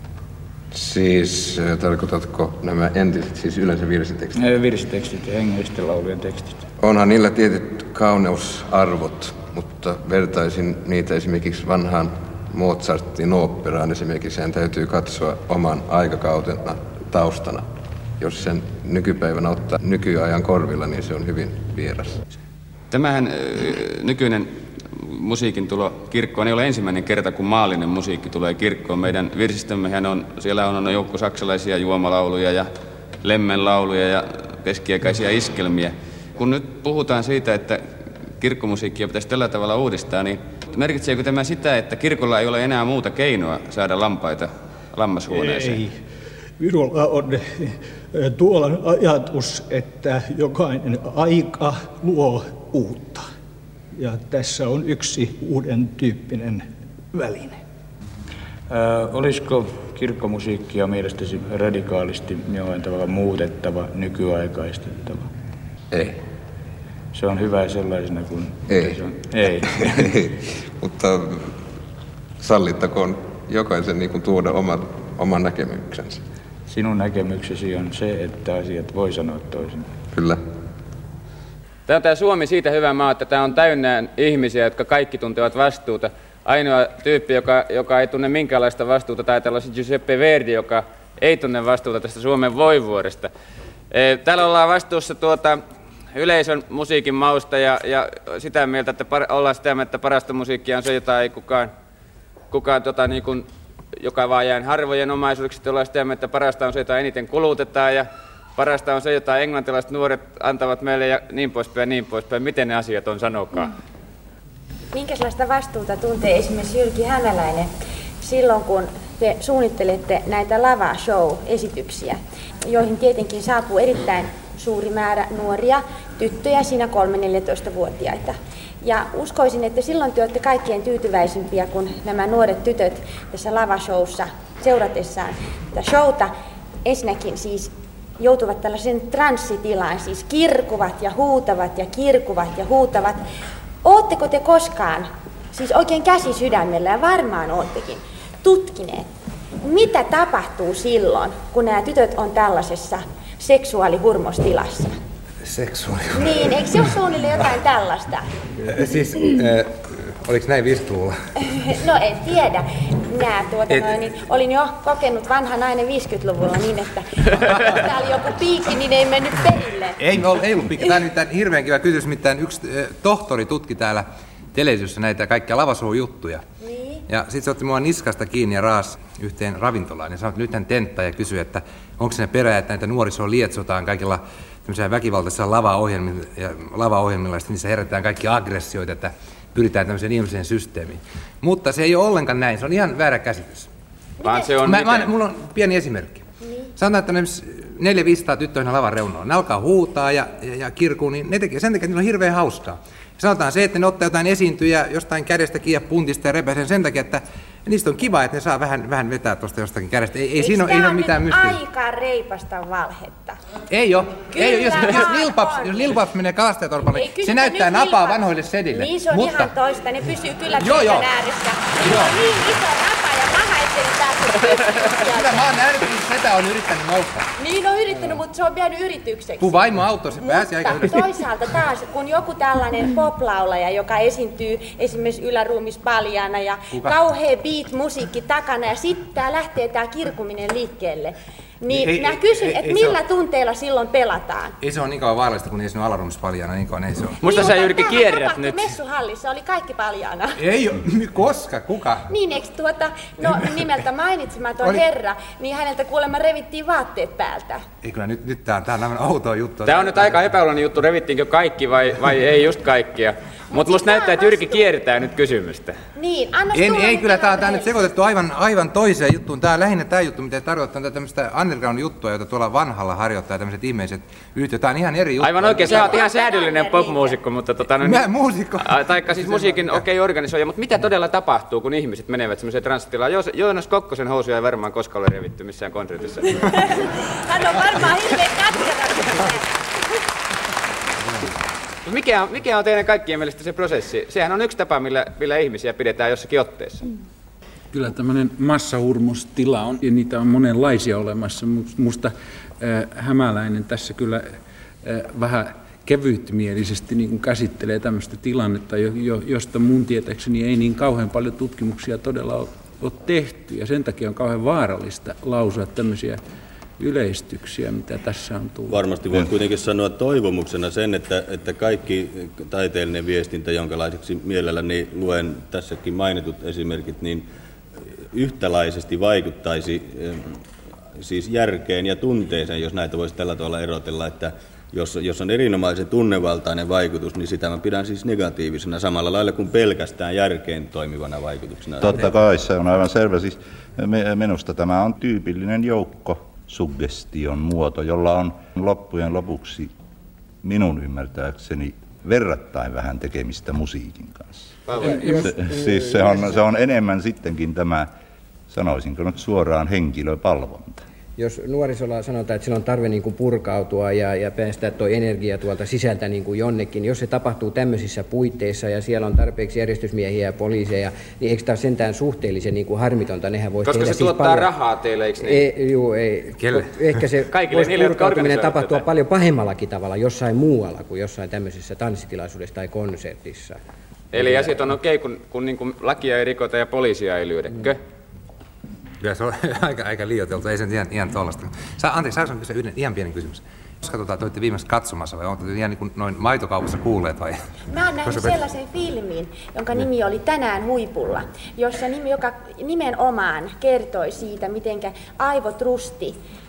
Siis tarkoitatko nämä entiset, siis yleensä virsitekstit? Virsitekstit ja hengellisten laulujen tekstit. Onhan niillä tietyt kauneusarvot, mutta vertaisin niitä esimerkiksi vanhaan Mozartin oopperaan. Esimerkiksi sen täytyy katsoa oman aikakautena taustana. Jos sen nykypäivänä ottaa nykyajan korvilla, niin se on hyvin vieras. Tämähän nykyinen musiikin tulo kirkkoon ei ole ensimmäinen kerta, kun maallinen musiikki tulee kirkkoon. Meidän virsistämmehän on, siellä on, on joukko saksalaisia juomalauluja ja lemmenlauluja ja keskiaikaisia iskelmiä. Kun nyt puhutaan siitä, että kirkkomusiikkia pitäisi tällä tavalla uudistaa, niin merkitseekö tämä sitä, että kirkolla ei ole enää muuta keinoa saada lampaita lammashuoneeseen? Ei. Minulla on tuollainen ajatus, että jokainen aika luo uutta. Ja tässä on yksi uuden tyyppinen väline. Ää, olisiko kirkkomusiikkia mielestäsi radikaalisti jollain tavalla muutettava, nykyaikaistettava? Ei. Se on hyvä sellaisena kuin ei. Se on. Ei. Ei. Mutta sallittakoon jokaisen niin kuin tuoda oman, oman näkemyksensä. Sinun näkemyksesi on se, että asiat voi sanoa toisin. Kyllä. Tämä on tämä Suomi siitä hyvä maa, että tämä on täynnä ihmisiä, jotka kaikki tuntevat vastuuta. Ainoa tyyppi, joka, joka ei tunne minkäänlaista vastuuta, taitaa olla se Giuseppe Verdi, joka ei tunne vastuuta tästä Suomen voivuodesta. Täällä ollaan vastuussa tuota yleisön musiikin mausta ja, ja sitä mieltä, että par, ollaan sitä mieltä, että parasta musiikkia on se, jota ei kukaan, kukaan tota, niin kuin, joka vaan jää harvojen omaisuudeksi. Ollaan sitä mieltä, että parasta on se, jota eniten kulutetaan ja parasta on se, jota englantilaiset nuoret antavat meille ja niin poispäin ja niin poispäin. Miten ne asiat on, sanokaa? Minkälaista vastuuta tuntee esimerkiksi Jyrki Hämäläinen silloin, kun te suunnittelette näitä lava-show-esityksiä, joihin tietenkin saapuu erittäin suuri määrä nuoria tyttöjä, siinä kolme-neljätoista-vuotiaita. Ja uskoisin, että silloin te olette kaikkein tyytyväisimpiä, kun nämä nuoret tytöt tässä lavashowssa seuratessaan tätä showta ensinnäkin siis joutuvat tällaisen transsitilaan, siis kirkuvat ja huutavat ja kirkuvat ja huutavat. Ootteko te koskaan, siis oikein käsi sydämellä, ja varmaan oottekin, tutkineet, mitä tapahtuu silloin, kun nämä tytöt on tällaisessa seksuaalihurmostilassa? Seksuaalihurmos? Niin, eikö se ole suunnilleen jotain tällaista? Siis, äh, oliko näin viisikymmentäluvulla? No en tiedä. Minä tuota noin, niin olin jo kokenut vanha nainen viisikymmentäluvulla niin, että tää oli joku piikki, niin ei mennyt perille. Ei, ei ollut piikki. Tämä on nimittäin hirveän kiva kysymys, mitään yksi äh, tohtori tutki täällä televisiossa näitä kaikkia lavashow-juttuja. Niin. Ja sitten se otti mua niskasta kiinni ja raas yhteen ravintolaan ja sanoi, että nyt hän tenttää ja kysyi, että onko se perä, että näitä nuorisoa lietsotaan kaikilla tämmöisiä väkivaltaisilla lava-ohjelmilla, ja lava-ohjelmilla, ja niissä herätetään kaikki aggressioita, että pyritään tämmöiseen ihmiseen systeemiin. Mutta se ei ole ollenkaan näin, se on ihan väärä käsitys. Vaan se on mä, mä, mulla on pieni esimerkki. Niin. Sanotaan, että neljä viisisataa tyttöä lavan reunalla. Ne alkaa huutaa ja, ja, ja kirkuu, niin ne tekee sen takia, että niillä on hirveän hauskaa. Sanotaan se, että ne ottaa jotain esiintyjä jostain kädestä kiinni ja puntista ja repäisen sen takia, että niistä on kiva, että ne saa vähän, vähän vetää tuosta jostakin kädestä. Ei, ei siinä ole, ei ole mitään mystiä. Aika reipasta valhetta. Ei ole. Kyllä ei ole. Jos, jos, vaan Lil Paps, on. jos Lil Paps menee kalastajatorpalle, Ei, se näyttää nyt napaa Lil Paps. vanhoille sedille. Niin se on mutta ihan toista. Ne pysyy kyllä Joo, joo. pöydän ääressä. Niillä on niin iso napa ja maha, ettei ne pääse. kyllä mä oon nähnyt, että setä on yrittänyt nousta. Niin on yrittänyt, mutta se on jäänyt yritykseksi. Kun vaimo auttoi, se pääsi aika Mutta yrittänyt. toisaalta taas, kun joku tällainen poplaulaja, joka esiintyy esimerkiksi yläruumis paljaana ja Kuka? kauhea beat-musiikki takana ja sitten tää lähtee tää kirkuminen liikkeelle, niin Ei, mä ei, kysyn, ei, että ei se millä ole- tunteella silloin pelataan? Ei se ole niin kauan vaarallista, kun ei sinun alaruumissa paljaana, niin kauan ei se ole. Musta niin, sä mutta Jyrki tämähän kierrät tapahtui nyt. messuhallissa, oli kaikki paljaana. Ei ole, koska, kuka? Niin, eikö tuota, no nimeltä mainitsematon Oli- herra, niin häneltä kuulemma revittiin vaatteet päältä. Ei kyllä, nyt, nyt tää on, tää on aivan outoa juttua. Tää on nyt aika epäiluinen juttu, revittiinkö kaikki vai, vai ei just kaikkia. Mutta musta siis näyttää, että Jyrki kiertää nyt kysymystä. Niin, anna En, tulla ei, kyllä tää on tää ihan nyt sekoitettu aivan, aivan toiseen juttuun. Tää on lähinnä tää juttu, mitä tarkoittaa tämmöistä underground-juttua, jota tuolla vanhalla harjoittaa tämmöiset ihmiset yhtiöt. Tää on ihan eri juttu. Aivan oikein, sä oot ihan säädyllinen popmuusikko, mutta tota... No, Mä muusikko. A, taikka siis musiikin okei okay, organisoija, mutta mitä todella tapahtuu, kun ihmiset menevät semmoiseen transsitilaan? Jo, Joonas Kokkosen housuja ei varmaan koskaan ole revitty missään konsertissa. Hän on varmaan hirveän katkera. Mikä on, mikä on teidän kaikkien mielestä se prosessi? Sehän on yksi tapa, millä, millä ihmisiä pidetään jossakin otteessa. Kyllä tämmöinen massahurmostila on, ja niitä on monenlaisia olemassa. Musta äh, Hämäläinen tässä kyllä äh, vähän kevytmielisesti niin kuin käsittelee tämmöistä tilannetta, jo, jo, josta mun tietääkseni ei niin kauhean paljon tutkimuksia todella ole, ole tehty. Ja sen takia on kauhean vaarallista lausua tämmöisiä yleistyksiä, mitä tässä on tullut. Varmasti voin kuitenkin sanoa toivomuksena sen, että, että kaikki taiteellinen viestintä, jonkalaiseksi mielelläni luen tässäkin mainitut esimerkit, niin yhtäläisesti vaikuttaisi eh, siis järkeen ja tunteeseen, jos näitä voisi tällä tavalla erotella, että jos, jos on erinomaisen tunnevaltainen vaikutus, niin sitä mä pidän siis negatiivisena samalla lailla kuin pelkästään järkeen toimivana vaikutuksena. Totta kai, se on aivan selvä. Siis minusta tämä on tyypillinen joukko suggestion muoto, jolla on loppujen lopuksi minun ymmärtääkseni verrattain vähän tekemistä musiikin kanssa. Se, siis se on, se on enemmän sittenkin tämä, sanoisinko nyt suoraan, henkilöpalvonta. Jos nuorisolla sanotaan, että sillä on tarve niin kuin purkautua ja, ja päästää tuo energia tuolta sisältä niin kuin jonnekin, jos se tapahtuu tämmöisissä puitteissa ja siellä on tarpeeksi järjestysmiehiä ja poliiseja, niin eikö tämä sentään suhteellisen niin kuin harmitonta? Nehän voisi Koska tehdä se siis tuottaa paljon... rahaa teille, eikö niin? Ei, juu, ei. Kelle? Ehkä se Kaikille voisi niille, jotka purkautuminen organisoivat tapahtua tätä. paljon pahemmallakin tavalla jossain muualla kuin jossain tämmöisessä tanssitilaisuudessa tai konsertissa. Eli asiat on okei, kun, kun niin kuin lakia ei rikota ja poliisia ei lyödäkö? Kyllä se on aika, aika liioiteltu, ei se ihan, ihan tuollaista. Sa, anteeksi, saanko kysyä yhden ihan pienen kysymys? Jos katsotaan, te olitte viimeksi katsomassa vai olette ihan niin kuin noin maitokaupassa kuulleet vai? Mä oon nähnyt sellaisen filmin, jonka nimi oli Tänään huipulla, jossa nimi, joka nimenomaan kertoi siitä, miten aivotrusti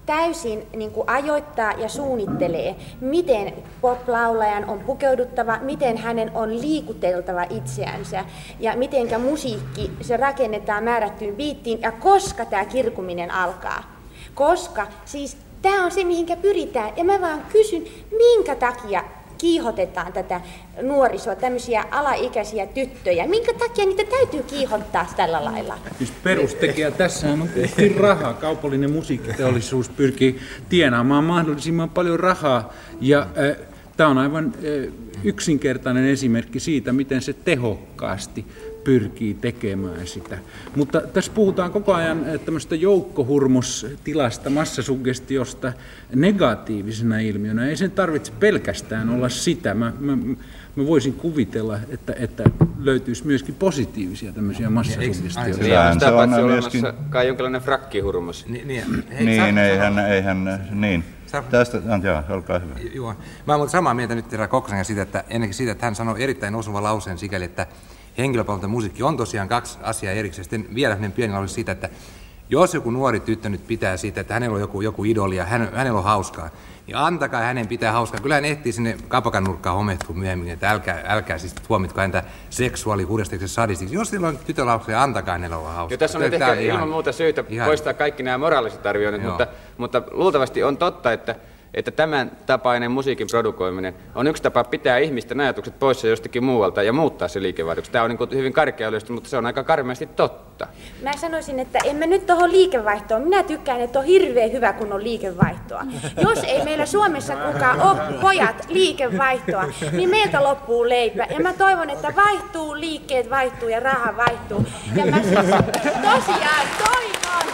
täysin niin kuin ajoittaa ja suunnittelee, miten pop-laulajan on pukeuduttava, miten hänen on liikuteltava itseänsä ja mitenkä musiikki se rakennetaan määrättyyn biittiin ja koska tämä kirkuminen alkaa. Koska siis tämä on se, mihinkä pyritään. Ja mä vaan kysyn, minkä takia kiihotetaan tätä nuorisoa, tämmöisiä alaikäisiä tyttöjä. Minkä takia niitä täytyy kiihottaa tällä lailla? Siis perustekijä tässä on kuitenkin raha. Kaupallinen musiikkiteollisuus pyrkii tienaamaan mahdollisimman paljon rahaa. Ja äh, tämä on aivan äh, yksinkertainen esimerkki siitä, miten se tehokkaasti pyrkii tekemään sitä. Mutta tässä puhutaan koko ajan tämmöistä joukkohurmustilasta, massasuggestiosta negatiivisena ilmiönä. Ei sen tarvitse pelkästään olla sitä. Mä, mä, mä voisin kuvitella, että, että löytyisi myöskin positiivisia tämmöisiä massasuggestioita. Niin, sitä paitsi myöskin kai jonkinlainen frakkihurmus. Niin, niin, hei, niin eihän, eihän, niin. Tästä, joo, olkaa hyvä. Joo. Mä olen samaa mieltä nyt Tera Kokkosen siitä, että ennenkin siitä, että hän sanoi erittäin osuva lauseen sikäli, että henkilöpalvelunta musiikki on tosiaan kaksi asiaa erikseen. Sitten vielä hänen pieni olisi siitä, että jos joku nuori tyttö nyt pitää siitä, että hänellä on joku, joku idoli ja hän, hänellä on hauskaa, niin antakaa hänen pitää hauskaa. Kyllä hän ehtii sinne kapakan nurkkaan homehtua myöhemmin, että älkää, älkää siis tuomitko häntä seksuaalihurjastiksi sadistiksi. Jos sillä on tytöllä hauskaa, antakaa hänellä olla hauskaa. Jo, tässä on nyt ehkä ilman ihan, muuta syytä ihan poistaa kaikki nämä moraaliset arvioinnit, mutta, mutta luultavasti on totta, että että tämän tapainen musiikin produkoiminen on yksi tapa pitää ihmisten ajatukset poissa jostakin muualta ja muuttaa se liikevaihdoksi. Tämä on niin kuin hyvin karkea yleistä, mutta se on aika karmeasti totta. Mä sanoisin, että en mä nyt tuohon liikevaihtoon. Minä tykkään, että on hirveän hyvä, kun on liikevaihtoa. Jos ei meillä Suomessa kukaan ole pojat liikevaihtoa, niin meiltä loppuu leipä. Ja mä toivon, että vaihtuu, liikkeet vaihtuu ja raha vaihtuu. Ja mä siis tosiaan toivon,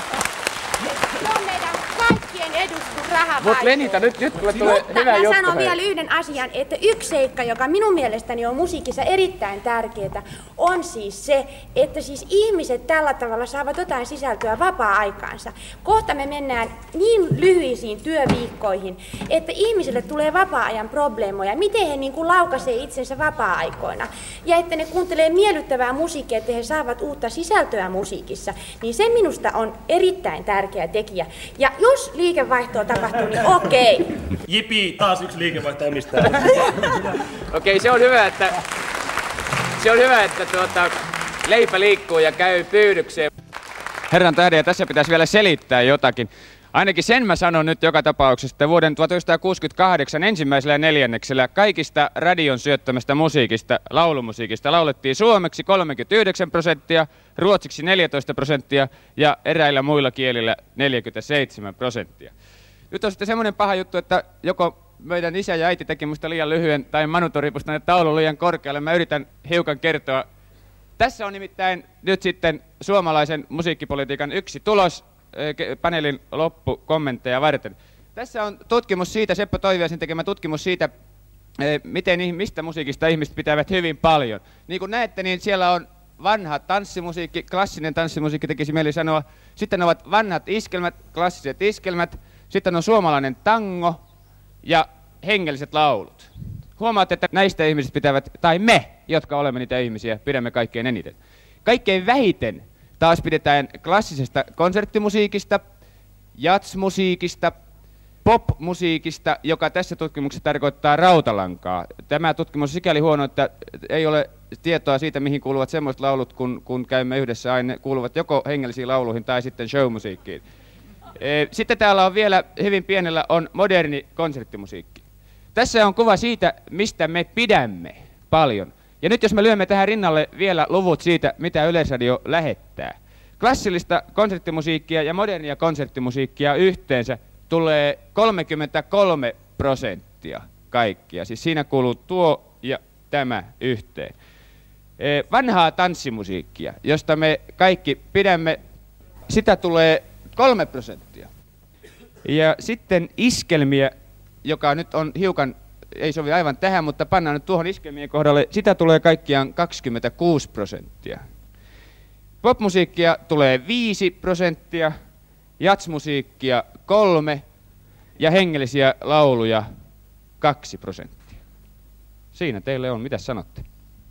että on meidän kaikkien edustus raha Mutta Lenita, nyt, nyt tulee Mutta hyvä mä juttu. sanon vielä yhden asian, että yksi seikka, joka minun mielestäni on musiikissa erittäin tärkeää, on siis se, että siis ihmiset tällä tavalla saavat jotain sisältöä vapaa-aikaansa. Kohta me mennään niin lyhyisiin työviikkoihin, että ihmisille tulee vapaa-ajan probleemoja, miten he niin kuin laukaisee itsensä vapaa-aikoina. Ja että ne kuuntelee miellyttävää musiikkia, että he saavat uutta sisältöä musiikissa, niin se minusta on erittäin tärkeä tekijä. Ja jos liikevaihtoa tapahtuu, niin okei. Jipi, taas yksi liikevaihto omistaa. Okei, se on hyvä, että, se on hyvä, että tuota, leipä liikkuu ja käy pyydykseen. Herran tähden, ja tässä pitäisi vielä selittää jotakin. Ainakin sen mä sanon nyt joka tapauksessa, että vuoden tuhatyhdeksänsataakuusikymmentäkahdeksan ensimmäisellä neljänneksellä kaikista radion syöttämästä musiikista, laulumusiikista, laulettiin suomeksi kolmekymmentäyhdeksän prosenttia, ruotsiksi neljätoista prosenttia ja eräillä muilla kielillä neljäkymmentäseitsemän prosenttia. Nyt on sitten semmoinen paha juttu, että joko meidän isä ja äiti teki musta liian lyhyen tai Manu Toripusta ne taulu liian korkealle. Mä yritän hiukan kertoa. Tässä on nimittäin nyt sitten suomalaisen musiikkipolitiikan yksi tulos paneelin loppukommentteja varten. Tässä on tutkimus siitä, Seppo Toiviaisen tekemä tutkimus siitä, miten, mistä musiikista ihmiset pitävät hyvin paljon. Niin kuin näette, niin siellä on vanha tanssimusiikki, klassinen tanssimusiikki tekisi mieli sanoa. Sitten ovat vanhat iskelmät, klassiset iskelmät. Sitten on suomalainen tango ja hengelliset laulut. Huomaatte, että näistä ihmiset pitävät, tai me, jotka olemme niitä ihmisiä, pidämme kaikkein eniten. Kaikkein vähiten taas pidetään klassisesta konserttimusiikista, jazzmusiikista, popmusiikista, joka tässä tutkimuksessa tarkoittaa rautalankaa. Tämä tutkimus on sikäli huono, että ei ole tietoa siitä, mihin kuuluvat semmoiset laulut, kun, kun käymme yhdessä aina, kuuluvat joko hengellisiin lauluihin tai sitten showmusiikkiin. Sitten täällä on vielä hyvin pienellä on moderni konserttimusiikki. Tässä on kuva siitä, mistä me pidämme paljon. Ja nyt jos me lyömme tähän rinnalle vielä luvut siitä, mitä Yleisradio lähettää. Klassillista konserttimusiikkia ja modernia konserttimusiikkia yhteensä tulee kolmekymmentäkolme prosenttia kaikkia. Siis siinä kuuluu tuo ja tämä yhteen. Vanhaa tanssimusiikkia, josta me kaikki pidämme, sitä tulee kolme prosenttia. Ja sitten iskelmiä, joka nyt on hiukan, ei sovi aivan tähän, mutta pannaan nyt tuohon iskelmien kohdalle, sitä tulee kaikkiaan kaksikymmentäkuusi prosenttia. Popmusiikkia tulee viisi prosenttia, jazzmusiikkia kolme ja hengellisiä lauluja kaksi prosenttia. Siinä teille on, mitä sanotte?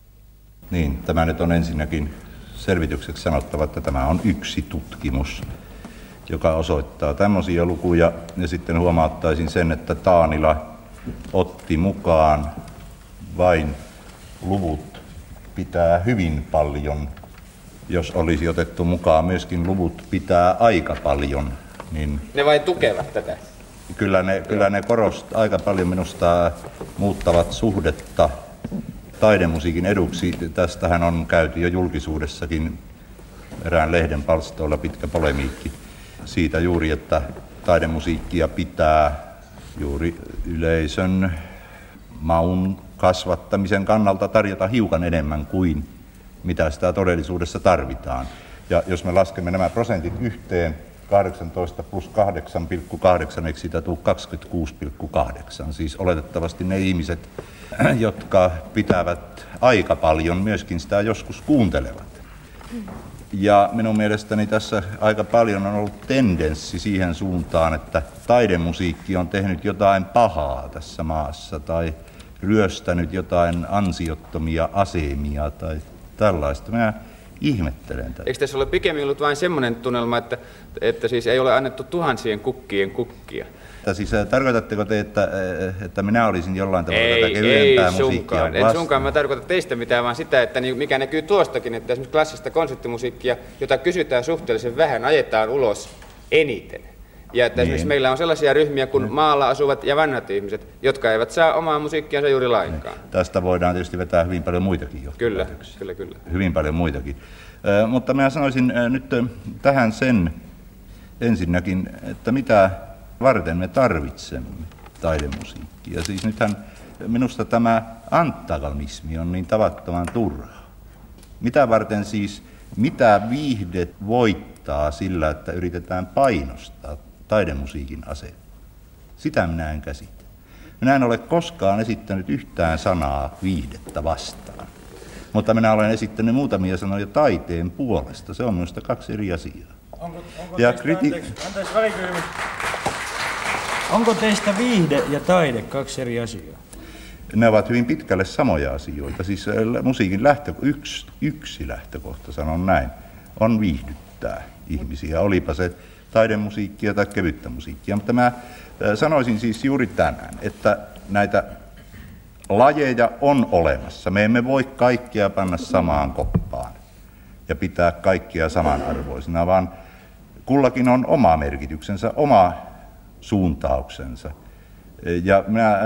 Niin, tämä nyt on ensinnäkin selvitykseksi sanottava, että tämä on yksi tutkimus. joka osoittaa tämmöisiä lukuja. Ja sitten huomauttaisin sen, että Taanila otti mukaan vain luvut pitää hyvin paljon. Jos olisi otettu mukaan myöskin luvut pitää aika paljon, niin ne vain tukevat tätä. Kyllä ne, kyllä ne korost, aika paljon minusta muuttavat suhdetta taidemusiikin eduksi. Tästähän on käyty jo julkisuudessakin erään lehden palstoilla pitkä polemiikki siitä juuri, että taidemusiikkia pitää juuri yleisön maun kasvattamisen kannalta tarjota hiukan enemmän kuin mitä sitä todellisuudessa tarvitaan. Ja jos me laskemme nämä prosentit yhteen, kahdeksantoista plus kahdeksan pilkku kahdeksan, eikö siitä tule kaksikymmentäkuusi pilkku kahdeksan? Siis oletettavasti ne ihmiset, jotka pitävät aika paljon, myöskin sitä joskus kuuntelevat. Ja minun mielestäni tässä aika paljon on ollut tendenssi siihen suuntaan, että taidemusiikki on tehnyt jotain pahaa tässä maassa tai ryöstänyt jotain ansiottomia asemia tai tällaista. Minä ihmettelen tätä. Eikö tässä ole pikemmin ollut vain semmoinen tunnelma, että, että siis ei ole annettu tuhansien kukkien kukkia? Että siis tarkoitatteko te, että, että minä olisin jollain tavalla ei, tätä kevyempää musiikkia vastaan? En sunkaan, mä tarkoitan teistä mitään, vaan sitä, että mikä näkyy tuostakin, että esimerkiksi klassista konserttimusiikkia, jota kysytään suhteellisen vähän, ajetaan ulos eniten. Ja että niin. Esimerkiksi meillä on sellaisia ryhmiä kuin maalla asuvat ja vanhat ihmiset, jotka eivät saa omaa musiikkiansa juuri lainkaan. Niin. Tästä voidaan tietysti vetää hyvin paljon muitakin jo. Kyllä, kyllä, kyllä. Hyvin paljon muitakin. Äh, mutta minä sanoisin äh, nyt äh, tähän sen ensinnäkin, että mitä varten me tarvitsemme taidemusiikkia. Siis nythän minusta tämä antagonismi on niin tavattoman turha. Mitä varten siis, mitä viihde voittaa sillä, että yritetään painostaa taidemusiikin asemaa? Sitä minä en käsitä. Minä en ole koskaan esittänyt yhtään sanaa viihdettä vastaan. Mutta minä olen esittänyt muutamia sanoja taiteen puolesta. Se on minusta kaksi eri asiaa. Onko, onko ja teistä, kriti... anteeksi, anteeksi välikysymys. Onko teistä viihde ja taide kaksi eri asiaa? Ne ovat hyvin pitkälle samoja asioita. Siis musiikin lähtö, yksi, yksi lähtökohta, sanon näin, on viihdyttää ihmisiä, olipa se taidemusiikkia tai kevyttä musiikkia. Mutta mä sanoisin siis juuri tänään, että näitä lajeja on olemassa. Me emme voi kaikkia panna samaan koppaan ja pitää kaikkia samanarvoisina, vaan kullakin on oma merkityksensä, oma suuntauksensa. Ja, minä,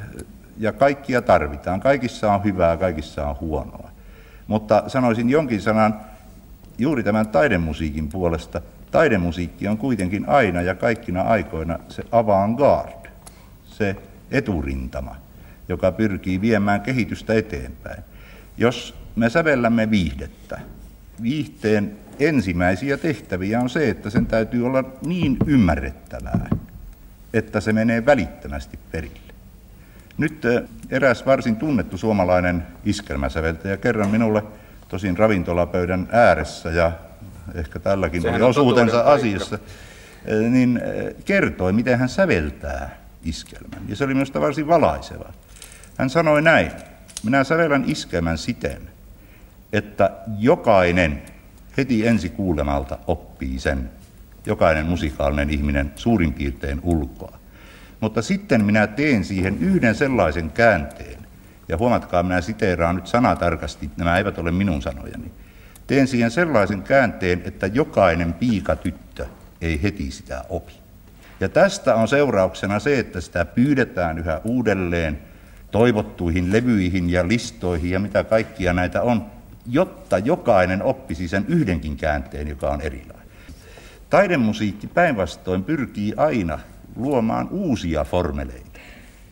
ja kaikkia tarvitaan. Kaikissa on hyvää, kaikissa on huonoa. Mutta sanoisin jonkin sanan juuri tämän taidemusiikin puolesta. Taidemusiikki on kuitenkin aina ja kaikkina aikoina se avant-garde, se eturintama, joka pyrkii viemään kehitystä eteenpäin. Jos me sävellämme viihdettä, viihteen ensimmäisiä tehtäviä on se, että sen täytyy olla niin ymmärrettävää, että se menee välittömästi perille. Nyt eräs varsin tunnettu suomalainen iskelmäsäveltäjä kerran minulle, tosin ravintolapöydän ääressä ja ehkä tälläkin sehän oli osuutensa asiassa, niin kertoi, miten hän säveltää iskelmän. Ja se oli minusta varsin valaiseva. Hän sanoi näin: minä sävellän iskelmän siten, että jokainen heti ensi kuulemalta oppii sen, jokainen musikaalinen ihminen suurin piirtein ulkoa. Mutta sitten minä teen siihen yhden sellaisen käänteen, ja huomatkaa, minä siteeraan nyt sanatarkasti, nämä eivät ole minun sanojani. Teen siihen sellaisen käänteen, että jokainen piikatyttö ei heti sitä opi. Ja tästä on seurauksena se, että sitä pyydetään yhä uudelleen toivottuihin levyihin ja listoihin ja mitä kaikkia näitä on, jotta jokainen oppisi sen yhdenkin käänteen, joka on erilainen. Taidemusiikki päinvastoin pyrkii aina luomaan uusia formeleita,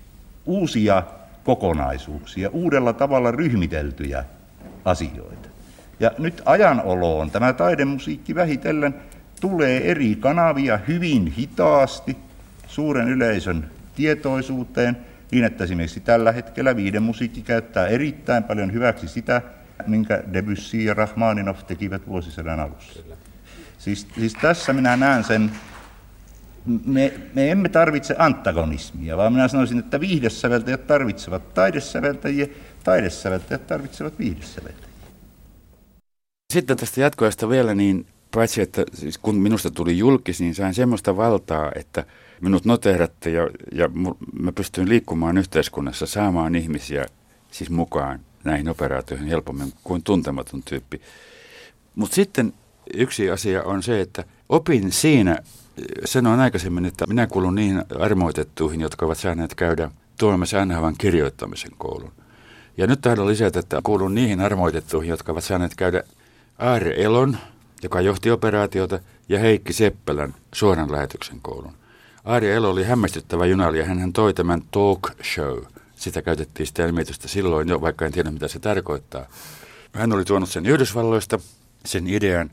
uusia kokonaisuuksia, uudella tavalla ryhmiteltyjä asioita. Ja nyt ajanoloon tämä taidemusiikki vähitellen tulee eri kanavia hyvin hitaasti suuren yleisön tietoisuuteen, niin että esimerkiksi tällä hetkellä viihdemusiikki käyttää erittäin paljon hyväksi sitä, minkä Debussy ja Rachmaninov tekivät vuosisadan alussa. Siis, siis tässä minä näen sen, me, me emme tarvitse antagonismia, vaan minä sanoisin, että viihdesäveltäjät tarvitsevat taidesäveltäjiä, taidesäveltäjät tarvitsevat viihdesäveltäjiä. Sitten tästä jatkoajasta vielä, niin paitsi että siis kun minusta tuli julkis, niin sain semmoista valtaa, että minut noteerattiin ja, ja mä pystyin liikkumaan yhteiskunnassa, saamaan ihmisiä siis mukaan näihin operaatioihin helpommin kuin tuntematon tyyppi. Mutta sitten yksi asia on se, että opin siinä, sanoin aikaisemmin, että minä kuulun niihin armoitettuihin, jotka ovat saaneet käydä Tuomas Anhavan kirjoittamisen koulun. Ja nyt tahdon lisätä, että kuulun niihin armoitettuihin, jotka ovat saaneet käydä Aarre Elon, joka johti operaatiota, ja Heikki Seppälän suoran lähetyksen koulun. Aarre Elo oli hämmästyttävä junailija, hän toi tämän talk show. Sitä käytettiin sitä ilmiöstä silloin jo, vaikka en tiedä mitä se tarkoittaa. Hän oli tuonut sen Yhdysvalloista, sen idean.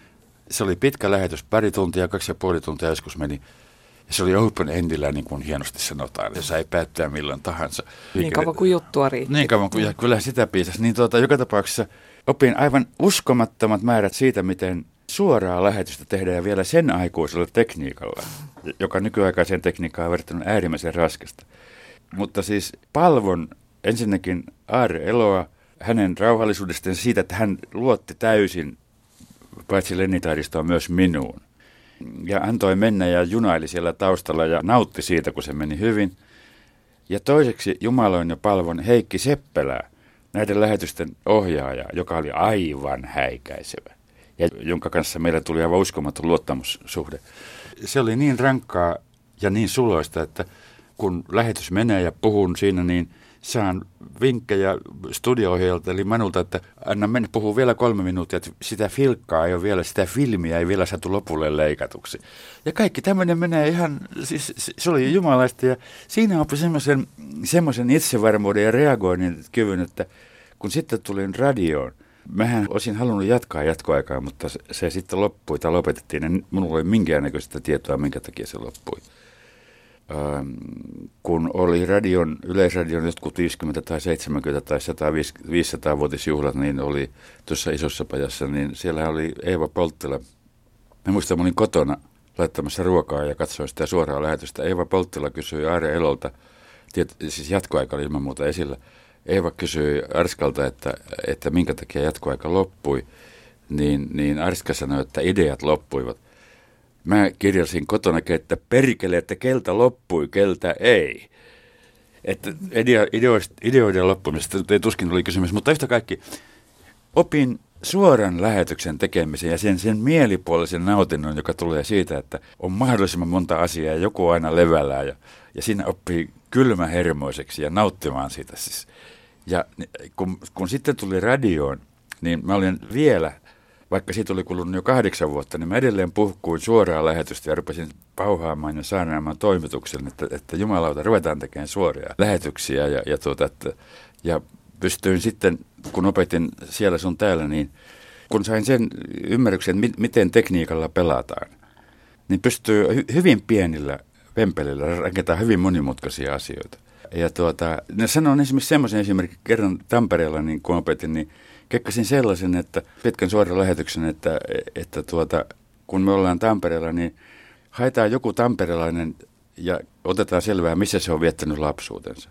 Se oli pitkä lähetys, pari tuntia, kaksi ja puoli tuntia joskus meni. Ja se oli open-endillä, niin kuin hienosti sanotaan. Se sai päättää milloin tahansa. Niin kauan kuin juttua riitti. Niin kauan kuin, ja kyllä sitä piisasi. Niin tuota, joka tapauksessa opin aivan uskomattomat määrät siitä, miten suoraa lähetystä tehdään ja vielä sen aikuisella tekniikalla, joka nykyaikaiseen tekniikkaan on verrattuna äärimmäisen raskasta. Mutta siis palvon ensinnäkin Aarre Eloa, hänen rauhallisuudestaan siitä, että hän luotti täysin paitsi lennitairistoa myös minuun. Ja antoi mennä ja junaili siellä taustalla ja nautti siitä, kun se meni hyvin. Ja toiseksi jumaloin ja palvon Heikki Seppälää, näiden lähetysten ohjaaja, joka oli aivan häikäisevä. Ja jonka kanssa meillä tuli aivan uskomaton luottamussuhde. Se oli niin rankkaa ja niin suloista, että kun lähetys menee ja puhun siinä, niin saan vinkkejä studio-ohjaajalta, eli Manulta, että anna mennä, puhuu vielä kolme minuuttia, että sitä filkkaa ei ole vielä, sitä filmiä ei vielä saatu lopulle leikatuksi. Ja kaikki tämmöinen menee ihan, siis se oli jumalaista, ja siinä oppi semmoisen, semmoisen itsevarmuuden ja reagoinnin kyvyn, että kun sitten tulin radioon, mähän olisin halunnut jatkaa jatkoaikaa, mutta se, se sitten loppui tai lopetettiin, ja minulla oli minkäännäköistä tietoa, minkä takia se loppui. Ähm, kun oli radion, Yleisradion jotkut viisikymmentä tai seitsemänkymmentä tai sata viisisataa vuotisjuhlat, niin oli tuossa Isossa Pajassa, niin siellä oli Eeva Polttila. Mä muistan, mä olin kotona laittamassa ruokaa ja katsoin sitä suoraa lähetystä. Eeva Polttila kysyi Aarre Elolta, tiet, siis jatkoaika oli ilman muuta esillä. Eeva kysyi Arskalta, että, että minkä takia jatkoaika loppui, niin, niin Arska sanoi, että ideat loppuivat. Mä kirjasin kotona, että perkele, että kelta loppui, kelta ei. Että ideoiden loppumisesta ei tuskin oli kysymys, mutta yhtä kaikki opin suoran lähetyksen tekemisen ja sen, sen mielipuolisen nautinnon, joka tulee siitä, että on mahdollisimman monta asiaa ja joku aina levällään ja, ja siinä oppii kylmähermoiseksi ja nauttimaan siitä siis. Ja kun, kun sitten tuli radioon, niin mä olin vielä, vaikka siitä oli kulunut jo kahdeksan vuotta, niin mä edelleen puhkuin suoraa lähetystä ja rupesin pauhaamaan ja saarnaamaan toimituksen, että, että jumalauta, ruvetaan tekemään suoria lähetyksiä ja, ja, tuota, että, ja pystyin sitten, kun opetin siellä sun täällä, niin kun sain sen ymmärryksen, mi- miten tekniikalla pelataan, niin pystyy hy- hyvin pienillä vempelillä rakentamaan hyvin monimutkaisia asioita. Ja tuota, ne sanon esimerkiksi semmoisen esimerkin, kerran Tampereella, niin kun opetin, niin kekkasin sellaisen, että pitkän suoran lähetyksen, että, että tuota, kun me ollaan Tampereella, niin haetaan joku tamperelainen ja otetaan selvää, missä se on viettänyt lapsuutensa.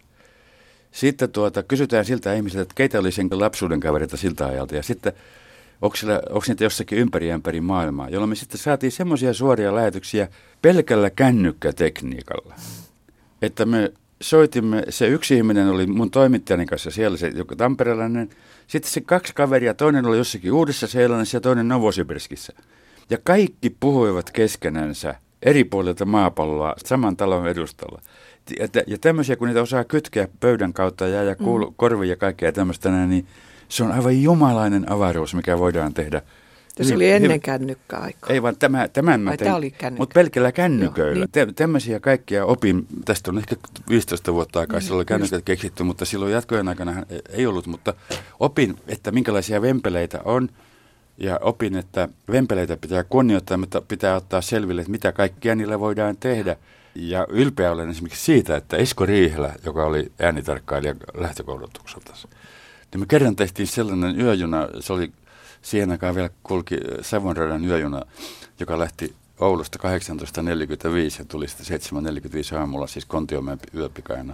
Sitten tuota, kysytään siltä ihmiseltä, että keitä oli sen lapsuuden kavereita siltä ajalta. Ja sitten, onko, siellä, onko niitä jossakin ympäri ympäri maailmaa, jolloin me sitten saatiin semmoisia suoria lähetyksiä pelkällä kännykkätekniikalla. Että me soitimme, se yksi ihminen oli mun toimittajani kanssa siellä, se joka tamperelainen. Sitten se kaksi kaveria, toinen oli jossakin Uudessa-Seelannissa ja toinen Novosibirskissä. Ja kaikki puhuivat keskenänsä eri puolilta maapalloa saman talon edustalla. Ja, ja tämmöisiä, kun niitä osaa kytkeä pöydän kautta ja, ja kuulu, mm. korviin ja kaikkea tämmöistä, niin se on aivan jumalainen avaruus, mikä voidaan tehdä. Ja se oli ennen kännykkäaikaa. Ei vaan tämä, tämän mä tein, mutta pelkällä kännyköillä. Joo, niin. Tämmöisiä kaikkia opin, tästä on ehkä viisitoista vuotta aikaa, mm, silloin kännykät keksitty, mutta silloin jatkojen aikana ei ollut. Mutta opin, että minkälaisia vempeleitä on ja opin, että vempeleitä pitää kunnioittaa, mutta pitää ottaa selville, että mitä kaikkia niillä voidaan tehdä. Ja ylpeä olen esimerkiksi siitä, että Esko Riihelä, joka oli äänitarkkailija lähtökoulutukselta, niin me kerran tehtiin sellainen yöjuna, se oli siihen aikaan vielä kulki Savonradan yöjuna, joka lähti Oulusta kahdeksantoista neljäkymmentäviisi ja tuli sitten seitsemän neljäkymmentäviisi aamulla, siis Kontiomäen yöpikaina.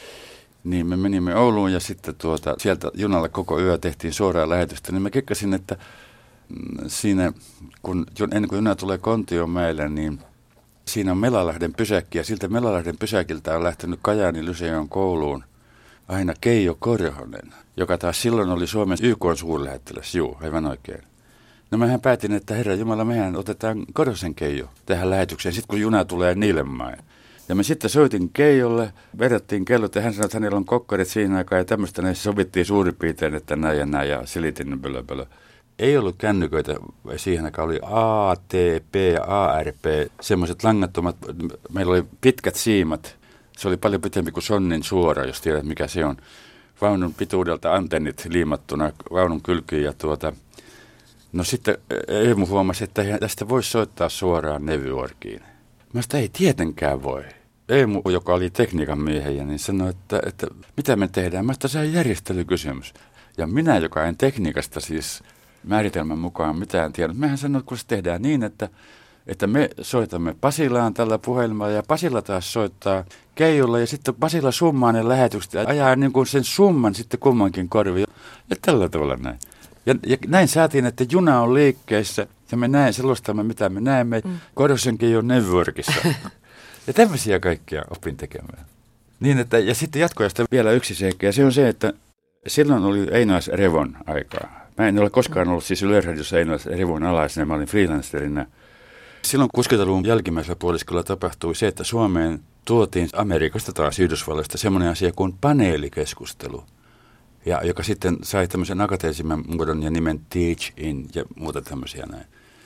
Niin me menimme Ouluun ja sitten tuota, sieltä junalla koko yö tehtiin suoraa lähetystä, niin mä kekkasin, että siinä, kun, ennen kuin juna tulee Kontiomäelle, niin siinä on Melalahden pysäkki, ja siltä Melalahden pysäkiltä on lähtenyt Kajaanin Lyseon kouluun aina Keijo Korhonen, joka taas silloin oli Suomen Y K:n suurlähettiläs. Juu, aivan oikein. No mehän päätin, että herra Jumala, mehän otetaan Korhosen Keijo tähän lähetykseen, sitten kun juna tulee Niilenmäen. Ja me sitten soitin Keijolle, vedettiin kellot ja hän sanoi, että hänellä on kokkarit siinä aikaa ja tämmöistä. Ne sovittiin suurin piirtein, että näin ja näin ja selitin pölö, pölö. Ei ollut kännyköitä, siihen aikaan oli A T P, A R P, semmoiset langattomat, meillä oli pitkät siimat. Se oli paljon pitempi kuin sonnin suora, jos tiedät mikä se on. Vaunun pituudelta antennit liimattuna vaunun kylkiin ja tuota... No sitten Eemu huomasi, että tästä voisi soittaa suoraan New Yorkiin. Mä sitä ei tietenkään voi. Eemu, joka oli tekniikan miehejä, niin sanoi, että, että mitä me tehdään. Mä sitä se on järjestelykysymys. Ja minä, joka en tekniikasta siis määritelmän mukaan mitään tiedä. Mehän sanoi, kun se tehdään niin, että, että me soitamme Pasilaan tällä puhelimella ja Pasila taas soittaa Keijolle ja sitten Pasila summaa ne lähetykset ja ajaa niin kuin sen summan sitten kummankin korviin. Ja tällä tavalla näin. Ja, ja näin saatiin, että juna on liikkeessä ja me näen selostamme, mitä me näemme. Mm. Korhosenkin on New Yorkissa. Ja tämmöisiä kaikkia opin tekemään. Niin, että, ja sitten jatkojasta vielä yksi seikka, ja se on se, että silloin oli Einas Revon aikaa. Mä en ole koskaan ollut siis Yleisradiossa Einas Revon alaisena, mä olin freelancerina. Silloin kuusikymmentäluvun jälkimmäisellä puoliskolla tapahtui se, että Suomeen tuotiin Amerikasta taas Yhdysvalloista semmoinen asia kuin paneelikeskustelu. Ja joka sitten sai tämmöisen akateemisen muodon ja nimen Teach In ja muuta tämmöisiä näin.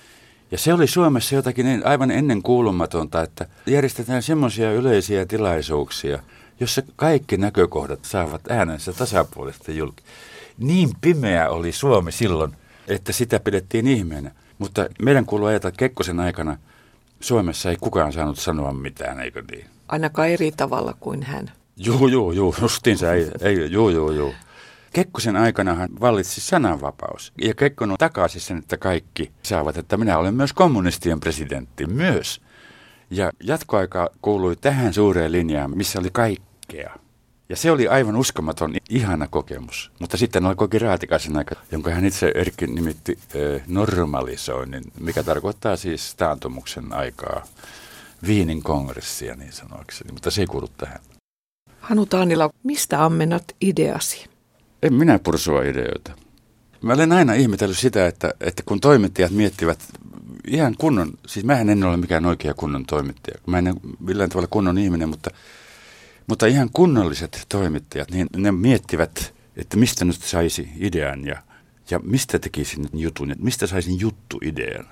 Ja se oli Suomessa jotakin aivan ennen kuulumatonta, että järjestetään semmoisia yleisiä tilaisuuksia, jossa kaikki näkökohdat saavat äänensä tasapuolisesti julki. Niin pimeä oli Suomi silloin, että sitä pidettiin ihmeenä. Mutta meidän kuuluu ajatella, että Kekkosen aikana Suomessa ei kukaan saanut sanoa mitään, eikö niin? Ainakaan eri tavalla kuin hän. Juu, juu, juu, justiinsa ei, ei juu, juu, juu. Kekkosen aikanahan vallitsi sananvapaus. Ja Kekkonen takasi sen, että kaikki saavat, että minä olen myös kommunistien presidentti, myös. Ja jatkoaika kuului tähän suureen linjaan, missä oli kaikkea. Ja se oli aivan uskomaton, ihana kokemus. Mutta sitten alkoi Raatikaisen aika, jonka hän itse Erkki nimitti äh, normalisoinnin, mikä tarkoittaa siis taantumuksen aikaa, Viinin kongressia niin sanoakseni, mutta se ei kuulu tähän. Hanu Taanila, mistä ammennat ideasi? En minä pursua ideoita. Mä olen aina ihmetellyt sitä, että, että kun toimittajat miettivät ihan kunnon, siis mähän en ole mikään oikea kunnon toimittaja. Mä en ole millään tavalla kunnon ihminen, mutta, mutta ihan kunnolliset toimittajat, niin ne miettivät, että mistä nyt saisi idean ja, ja mistä tekisin jutun, että mistä saisin juttuidean.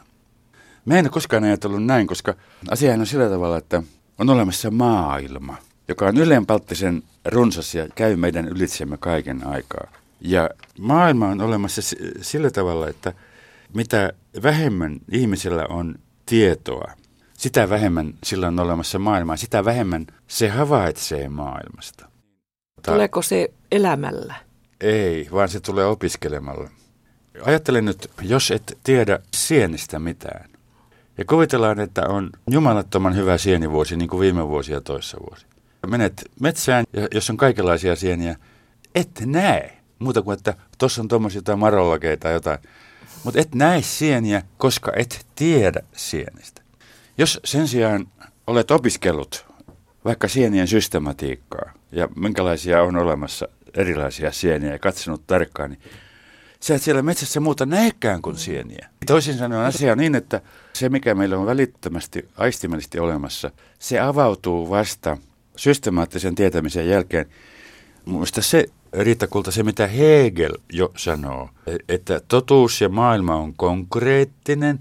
Mä en ole koskaan ajatellut näin, koska asiahan on sillä tavalla, että on olemassa maailma, joka on ylenpalttisen runsas ja käy meidän ylitsemme kaiken aikaa. Ja maailma on olemassa sillä tavalla, että mitä vähemmän ihmisellä on tietoa, sitä vähemmän sillä on olemassa maailmaa, sitä vähemmän se havaitsee maailmasta. Tuleeko se elämällä? Ei, vaan se tulee opiskelemalla. Ajattelen nyt, jos et tiedä sienistä mitään. Ja kuvitellaan, että on jumalattoman hyvä sienivuosi, niin kuin viime vuosi ja toissa vuosi. Menet metsään, ja jos on kaikenlaisia sieniä, et näe. Muuta kuin, että tuossa on tuommoisia jotain marollakeita tai jotain. Mutta et näe sieniä, koska et tiedä sienistä. Jos sen sijaan olet opiskellut vaikka sienien systematiikkaa ja minkälaisia on olemassa erilaisia sieniä ja katsonut tarkkaan, niin sä et siellä metsässä muuta näekään kuin sieniä. Toisin sanoen asia on niin, että se mikä meillä on välittömästi aistimellisesti olemassa, se avautuu vasta systemaattisen tietämisen jälkeen. Mielestäni se, Riitta Kulta, se mitä Hegel jo sanoo, että totuus ja maailma on konkreettinen,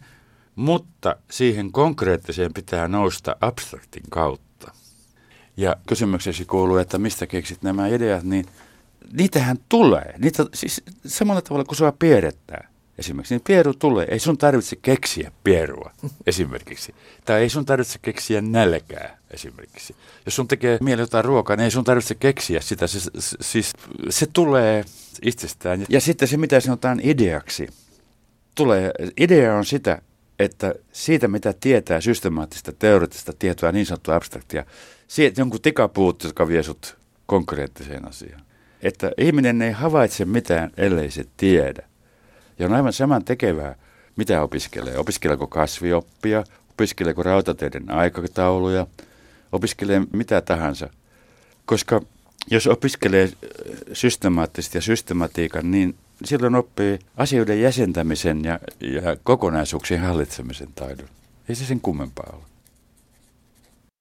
mutta siihen konkreettiseen pitää nousta abstraktin kautta. Ja kysymyksesi kuuluu, että mistä keksit nämä ideat, niin niitähän tulee. Niitä, siis samalla tavalla kuin sua pierrettää esimerkiksi, niin pieru tulee. Ei sun tarvitse keksiä pierua esimerkiksi. Tai ei sun tarvitse keksiä nälkää esimerkiksi. Jos sun tekee mieli jotain ruokaa, niin ei sun tarvitse keksiä sitä. Se, se, siis se tulee itsestään. Ja sitten se, mitä sanotaan ideaksi, tulee. Idea on sitä, että siitä, mitä tietää systemaattista, teoreettista tietoa, niin sanottua abstraktia, siitä jonkun tikapuut, jotka vie sut konkreettiseen asiaan. Että ihminen ei havaitse mitään, ellei se tiedä. Ja on aivan saman tekevää, mitä opiskelee. Opiskeleeko kasvioppia, opiskeleeko rautateiden aikatauluja, opiskelee mitä tahansa. Koska jos opiskelee systemaattisesti ja systematiikan, niin silloin oppii asioiden jäsentämisen ja, ja kokonaisuuksien hallitsemisen taidon. Ei se sen kummempaa ole.